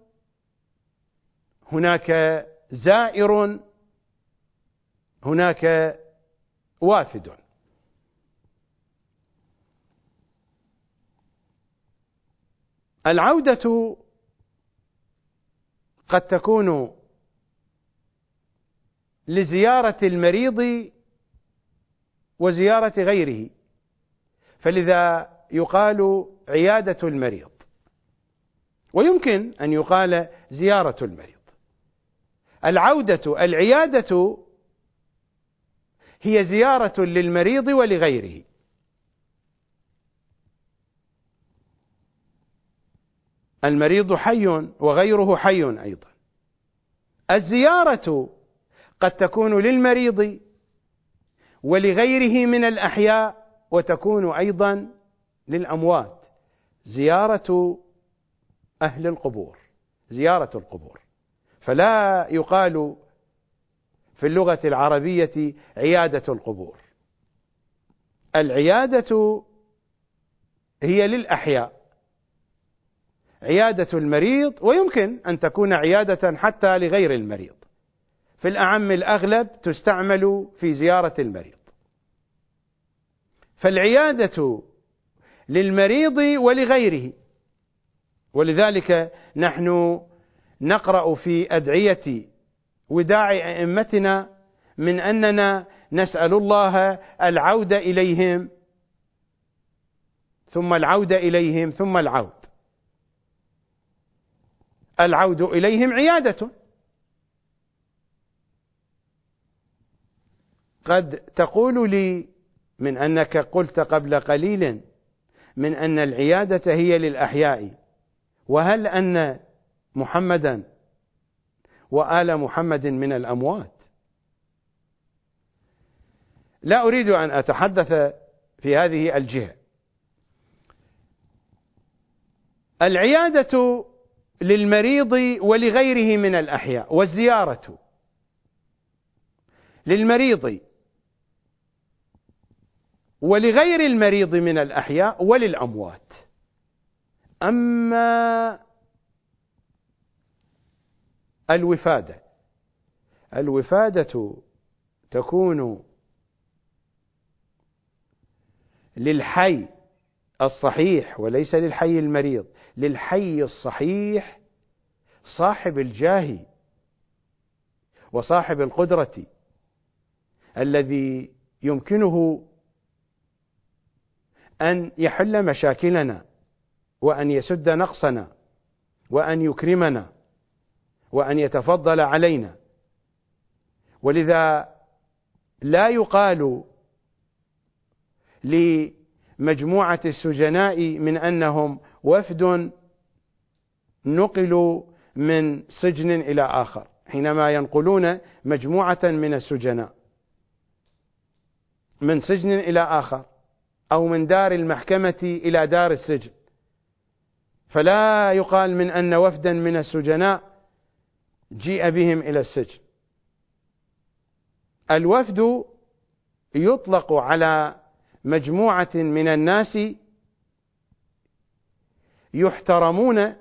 هناك زائر، هناك وافد. العودة قد تكون لزيارة المريض وزيارة غيره، فلذا يقال عيادة المريض، ويمكن أن يقال زيارة المريض. العودة، العيادة هي زيارة للمريض ولغيره. المريض حي وغيره حي أيضا. الزيارة قد تكون للمريض ولغيره من الأحياء، وتكون أيضا للأموات. زيارة أهل القبور، زيارة القبور. فلا يقال في اللغة العربية عيادة القبور. العيادة هي للأحياء، عيادة المريض، ويمكن أن تكون عيادة حتى لغير المريض. في الأعم الأغلب تستعمل في زيارة المريض. فالعيادة للمريض ولغيره، ولذلك نحن نقرأ في أدعية وداع أئمتنا من أننا نسأل الله العودة إليهم ثم العود إليهم ثم العود. العود إليهم عيادة. قد تقول لي من أنك قلت قبل قليل من أن العيادة هي للأحياء، وهل أن محمدا وآل محمد من الأموات؟ لا أريد أن أتحدث في هذه الجهة. العيادة للمريض ولغيره من الأحياء، والزيارة للمريض ولغير المريض من الأحياء وللأموات. أما الوفادة، الوفادة تكون للحي الصحيح وليس للحي المريض، للحي الصحيح صاحب الجاه وصاحب القدرة الذي يمكنه أن يحل مشاكلنا وأن يسد نقصنا وأن يكرمنا وأن يتفضل علينا. ولذا لا يقال لمجموعة السجناء من أنهم وفد نقلوا من سجن إلى آخر، حينما ينقلون مجموعة من السجناء من سجن إلى آخر أو من دار المحكمة إلى دار السجن، فلا يقال من أن وفدا من السجناء جيء بهم إلى السجن. الوفد يطلق على مجموعة من الناس يحترمون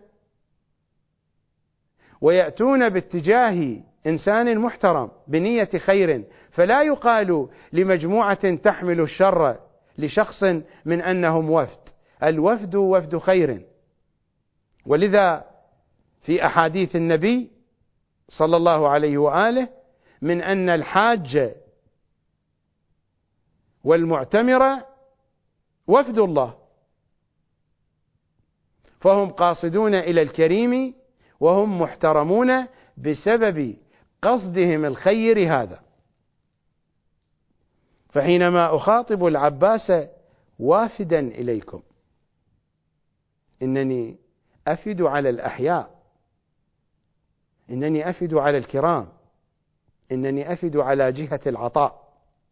ويأتون باتجاه إنسان محترم بنية خير، فلا يقال لمجموعة تحمل الشر لشخص من أنهم وفد. الوفد وفد خير. ولذا في أحاديث النبي صلى الله عليه وآله من أن الحاج والمعتمر وفد الله، فهم قاصدون إلى الكريم وهم محترمون بسبب قصدهم الخير هذا. فحينما أخاطب العباس وافدا إليكم إنني أفد على الأحياء، إنني أفد على الكرام، إنني أفد على جهة العطاء.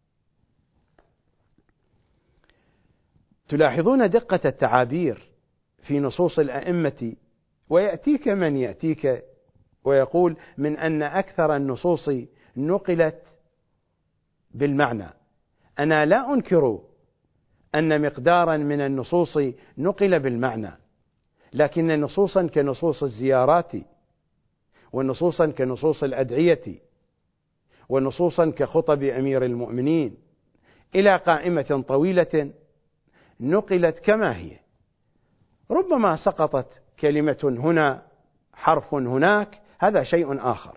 تلاحظون دقة التعابير في نصوص الأئمة، ويأتيك من يأتيك ويقول من أن أكثر النصوص نقلت بالمعنى. أنا لا أنكر أن مقدارا من النصوص نقل بالمعنى، لكن نصوصا كنصوص الزيارات، ونصوصا كنصوص الأدعية، ونصوصا كخطب أمير المؤمنين إلى قائمة طويلة نقلت كما هي. ربما سقطت كلمة هنا، حرف هناك، هذا شيء آخر.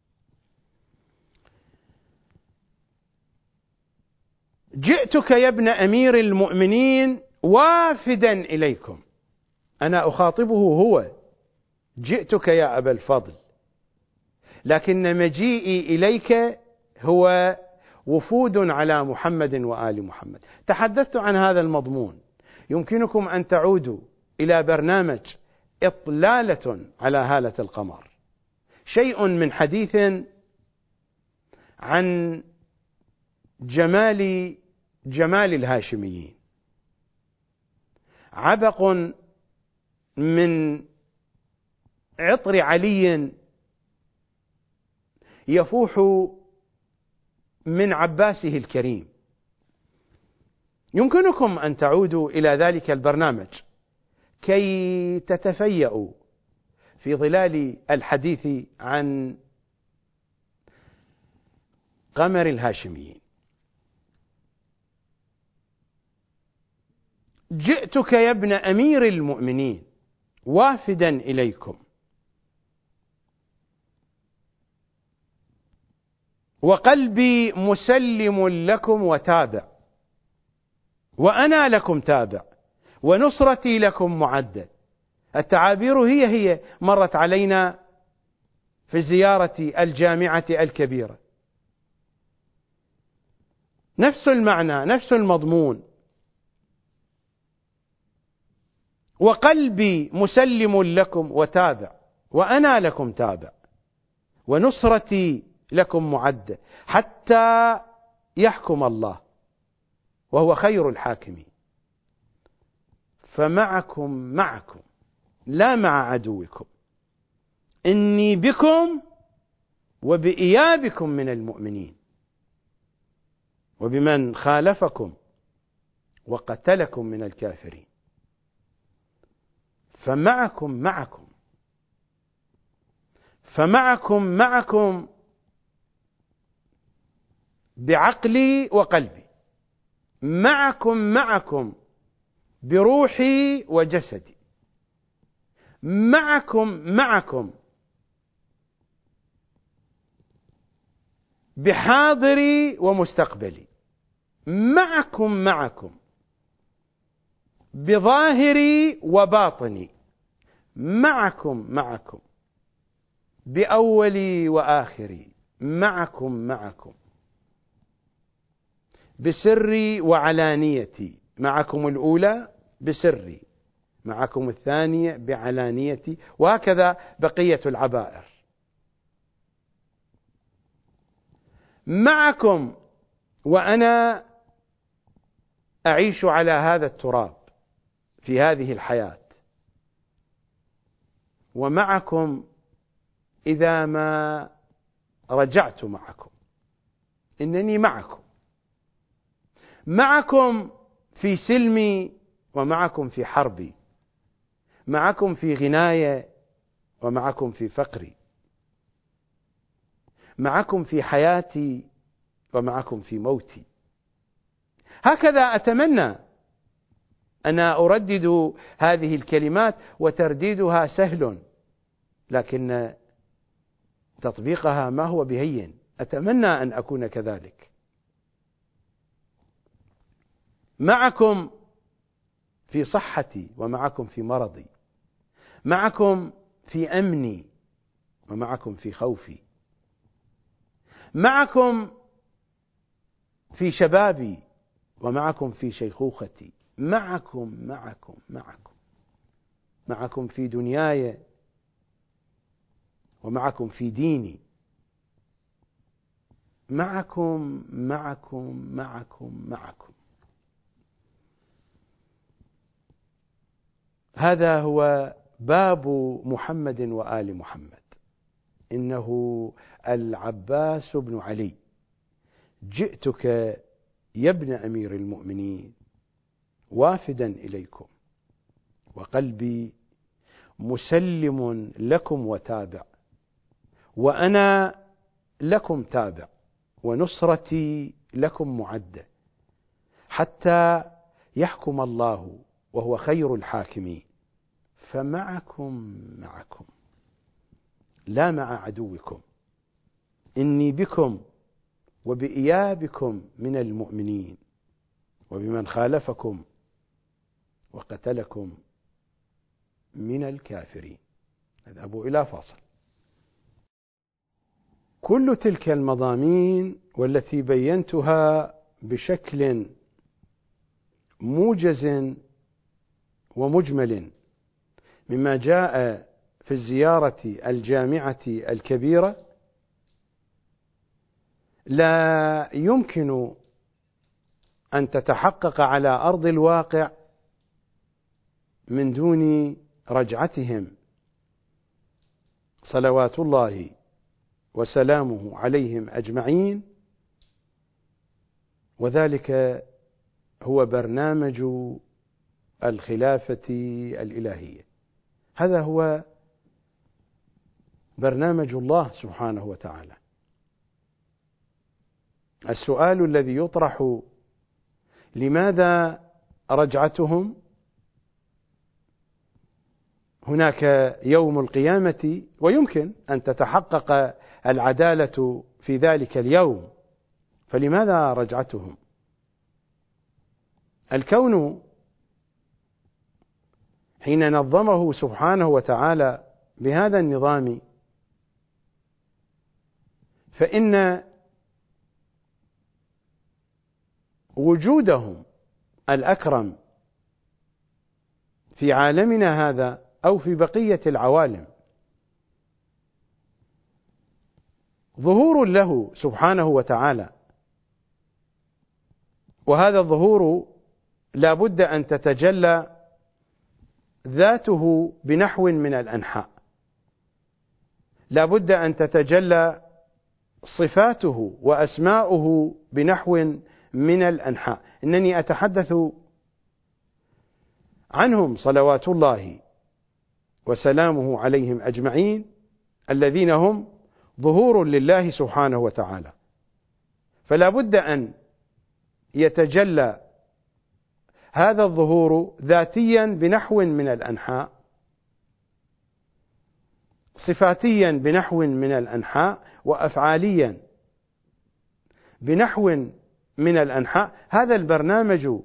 جئتك يا ابن أمير المؤمنين وافدا إليكم، أنا أخاطبه هو، جئتك يا أبا الفضل، لكن مجيئي إليك هو وفود على محمد وآل محمد. تحدثت عن هذا المضمون، يمكنكم أن تعودوا إلى برنامج إطلالة على هالة القمر، شيء من حديث عن جمال جمال الهاشميين، عبق من عطر علي يفوح من عباسه الكريم. يمكنكم أن تعودوا إلى ذلك البرنامج كي تتفيأوا في ظلال الحديث عن قمر الهاشميين. جئتك يا ابن أمير المؤمنين وافدا إليكم، وقلبي مسلم لكم وتابع، وأنا لكم تابع، ونصرتي لكم معدة. التعابير هي هي مرت علينا في زيارة الجامعة الكبيرة، نفس المعنى نفس المضمون. وقلبي مسلم لكم وتابع، وأنا لكم تابع، ونصرتي لكم معدة، حتى يحكم الله وهو خير الحاكمين. فمعكم معكم لا مع عدوكم، إني بكم وبإيابكم من المؤمنين، وبمن خالفكم وقتلكم من الكافرين. فمعكم معكم فمعكم معكم بعقلي وقلبي، معكم معكم بروحي وجسدي، معكم معكم بحاضري ومستقبلي، معكم معكم بظاهري وباطني، معكم معكم بأولي وآخري، معكم معكم بسري وعلانيتي، معكم الأولى بسري، معكم الثانية بعلانيتي، وهكذا بقية العبائر. معكم وأنا أعيش على هذا التراب في هذه الحياة، ومعكم إذا ما رجعت معكم، إنني معكم، معكم في سلمي ومعكم في حربي، معكم في غناية ومعكم في فقري، معكم في حياتي ومعكم في موتي. هكذا أتمنى. أنا أردد هذه الكلمات وترديدها سهل، لكن تطبيقها ما هو بهين. أتمنى أن أكون كذلك. معكم في صحتي ومعكم في مرضي، معكم في أمني ومعكم في خوفي، معكم في شبابي ومعكم في شيخوختي، معكم معكم معكم معكم في دنياي ومعكم في ديني، معكم معكم معكم معكم. هذا هو باب محمد وآل محمد. إنه العباس بن علي. جئتك يا ابن أمير المؤمنين وافدا إليكم، وقلبي مسلم لكم وتابع، وأنا لكم تابع، ونصرتي لكم معدة، حتى يحكم الله وهو خير الحاكمين. فمعكم معكم لا مع عدوكم، إني بكم وبإيابكم من المؤمنين، وبمن خالفكم وقتلكم من الكافرين. نذهب إلى فاصل. كل تلك المضامين والتي بينتها بشكل موجز ومجمل مما جاء في الزيارة الجامعة الكبيرة لا يمكن أن تتحقق على أرض الواقع من دون رجعتهم صلوات الله وسلامه عليهم أجمعين، وذلك هو برنامج الخلافة الإلهية. هذا هو برنامج الله سبحانه وتعالى. السؤال الذي يطرح: لماذا رجعتهم؟ هناك يوم القيامة ويمكن أن تتحقق العدالة في ذلك اليوم، فلماذا رجعتهم؟ الكون حين نظمه سبحانه وتعالى بهذا النظام فإن وجودهم الأكرم في عالمنا هذا أو في بقية العوالم ظهور له سبحانه وتعالى، وهذا الظهور لا بد أن تتجلى ذاته بنحو من الأنحاء، لا بد أن تتجلى صفاته وأسماؤه بنحو من الأنحاء. إنني أتحدث عنهم صلوات الله وسلامه عليهم أجمعين، الذين هم ظهور لله سبحانه وتعالى، فلا بد أن يتجلى هذا الظهور ذاتيا بنحو من الأنحاء، صفاتيا بنحو من الأنحاء، وأفعاليا بنحو من الأنحاء. هذا البرنامج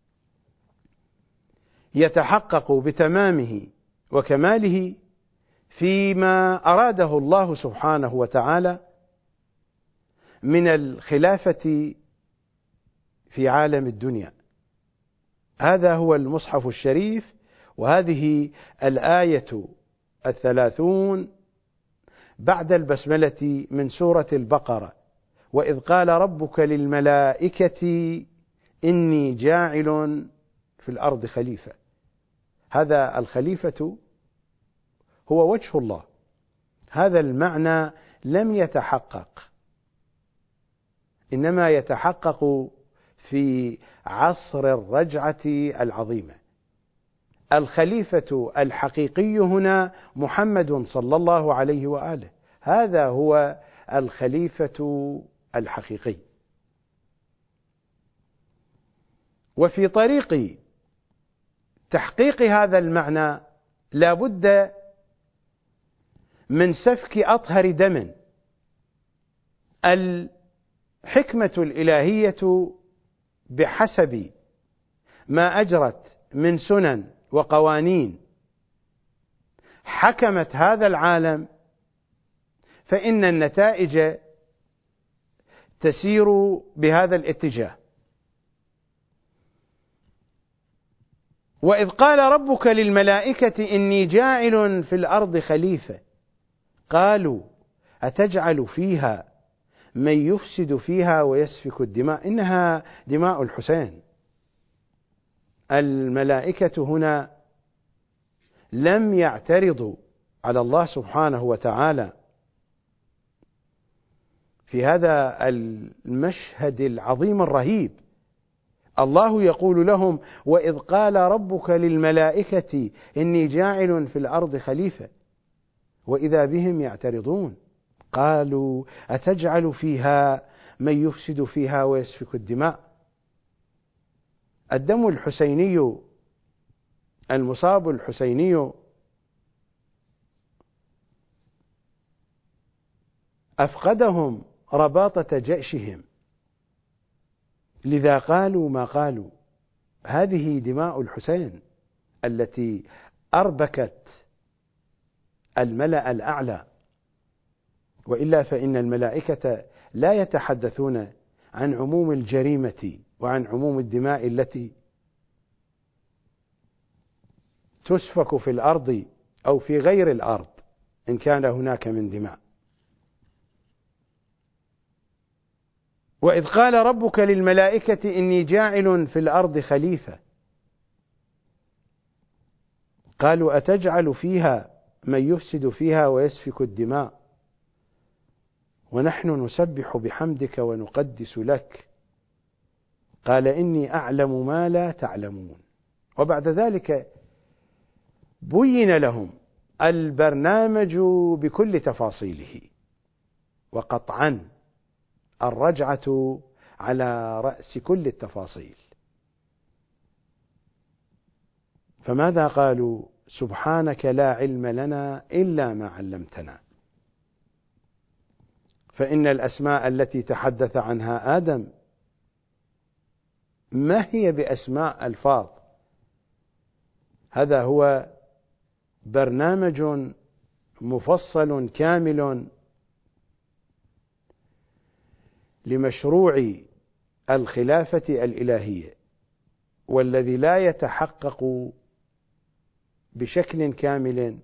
يتحقق بتمامه وكماله فيما أراده الله سبحانه وتعالى من الخلافة في عالم الدنيا. هذا هو المصحف الشريف، وهذه الآية الثلاثون بعد البسملة من سورة البقرة: وإذ قال ربك للملائكة إني جاعل في الأرض خليفة. هذا الخليفة هو وجه الله. هذا المعنى لم يتحقق، إنما يتحقق في عصر الرجعة العظيمة. الخليفة الحقيقي هنا محمد صلى الله عليه وآله، هذا هو الخليفة الحقيقي. وفي طريق تحقيق هذا المعنى لا بد من سفك أطهر دم. الحكمة الإلهية بحسب ما أجرت من سنن وقوانين حكمت هذا العالم، فإن النتائج تسير بهذا الاتجاه. وإذ قال ربك للملائكة إني جاعل في الأرض خليفة قالوا أتجعل فيها من يفسد فيها ويسفك الدماء. إنها دماء الحسين. الملائكة هنا لم يعترضوا على الله سبحانه وتعالى في هذا المشهد العظيم الرهيب. الله يقول لهم: وإذ قال ربك للملائكة إني جاعل في الأرض خليفة، وإذا بهم يعترضون قالوا أتجعل فيها من يفسد فيها ويسفك الدماء. الدم الحسيني، المصاب الحسيني، أفقدهم رباطة جأشهم، لذا قالوا ما قالوا. هذه دماء الحسين التي أربكت الملأ الأعلى، وإلا فإن الملائكة لا يتحدثون عن عموم الجريمة وعن عموم الدماء التي تسفك في الأرض أو في غير الأرض إن كان هناك من دماء. وإذ قال ربك للملائكة إني جاعل في الأرض خليفة قالوا أتجعل فيها من يفسد فيها ويسفك الدماء ونحن نسبح بحمدك ونقدس لك قال إني أعلم ما لا تعلمون. وبعد ذلك بين لهم البرنامج بكل تفاصيله، وقطعا الرجعة على رأس كل التفاصيل. فماذا قالوا؟ سبحانك لا علم لنا إلا ما علمتنا. فإن الأسماء التي تحدث عنها آدم ما هي بأسماء ألفاظ، هذا هو برنامج مفصل كامل لمشروع الخلافة الإلهية، والذي لا يتحقق بشكل كامل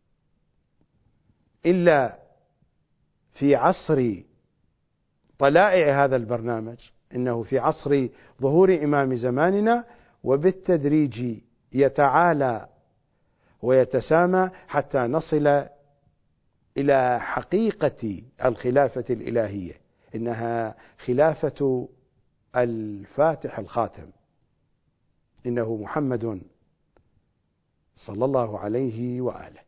إلا في عصر طلائع هذا البرنامج، إنه في عصر ظهور إمام زماننا، وبالتدريج يتعالى ويتسامى حتى نصل إلى حقيقة الخلافة الإلهية، إنها خلافة الفاتح الخاتم، إنه محمد صلى الله عليه وآله.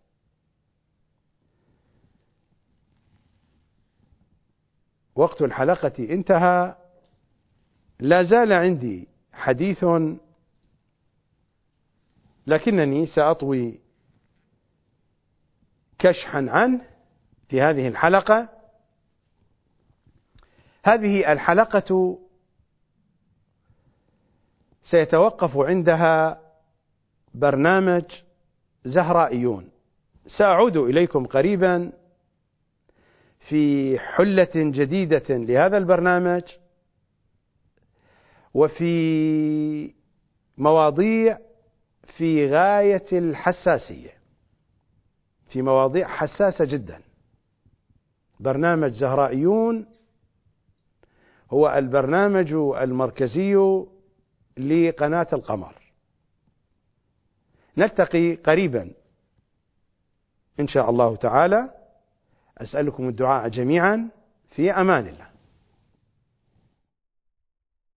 وقت الحلقة انتهى، لا زال عندي حديث لكنني سأطوي كشحا عنه في هذه الحلقة. هذه الحلقة سيتوقف عندها برنامج زهرائيون، سأعود إليكم قريبا في حلة جديدة لهذا البرنامج وفي مواضيع في غاية الحساسية، في مواضيع حساسة جدا. برنامج زهرائيون هو البرنامج المركزي لقناة القمر. نلتقي قريبا إن شاء الله تعالى. أسألكم الدعاء جميعا، في أمان الله.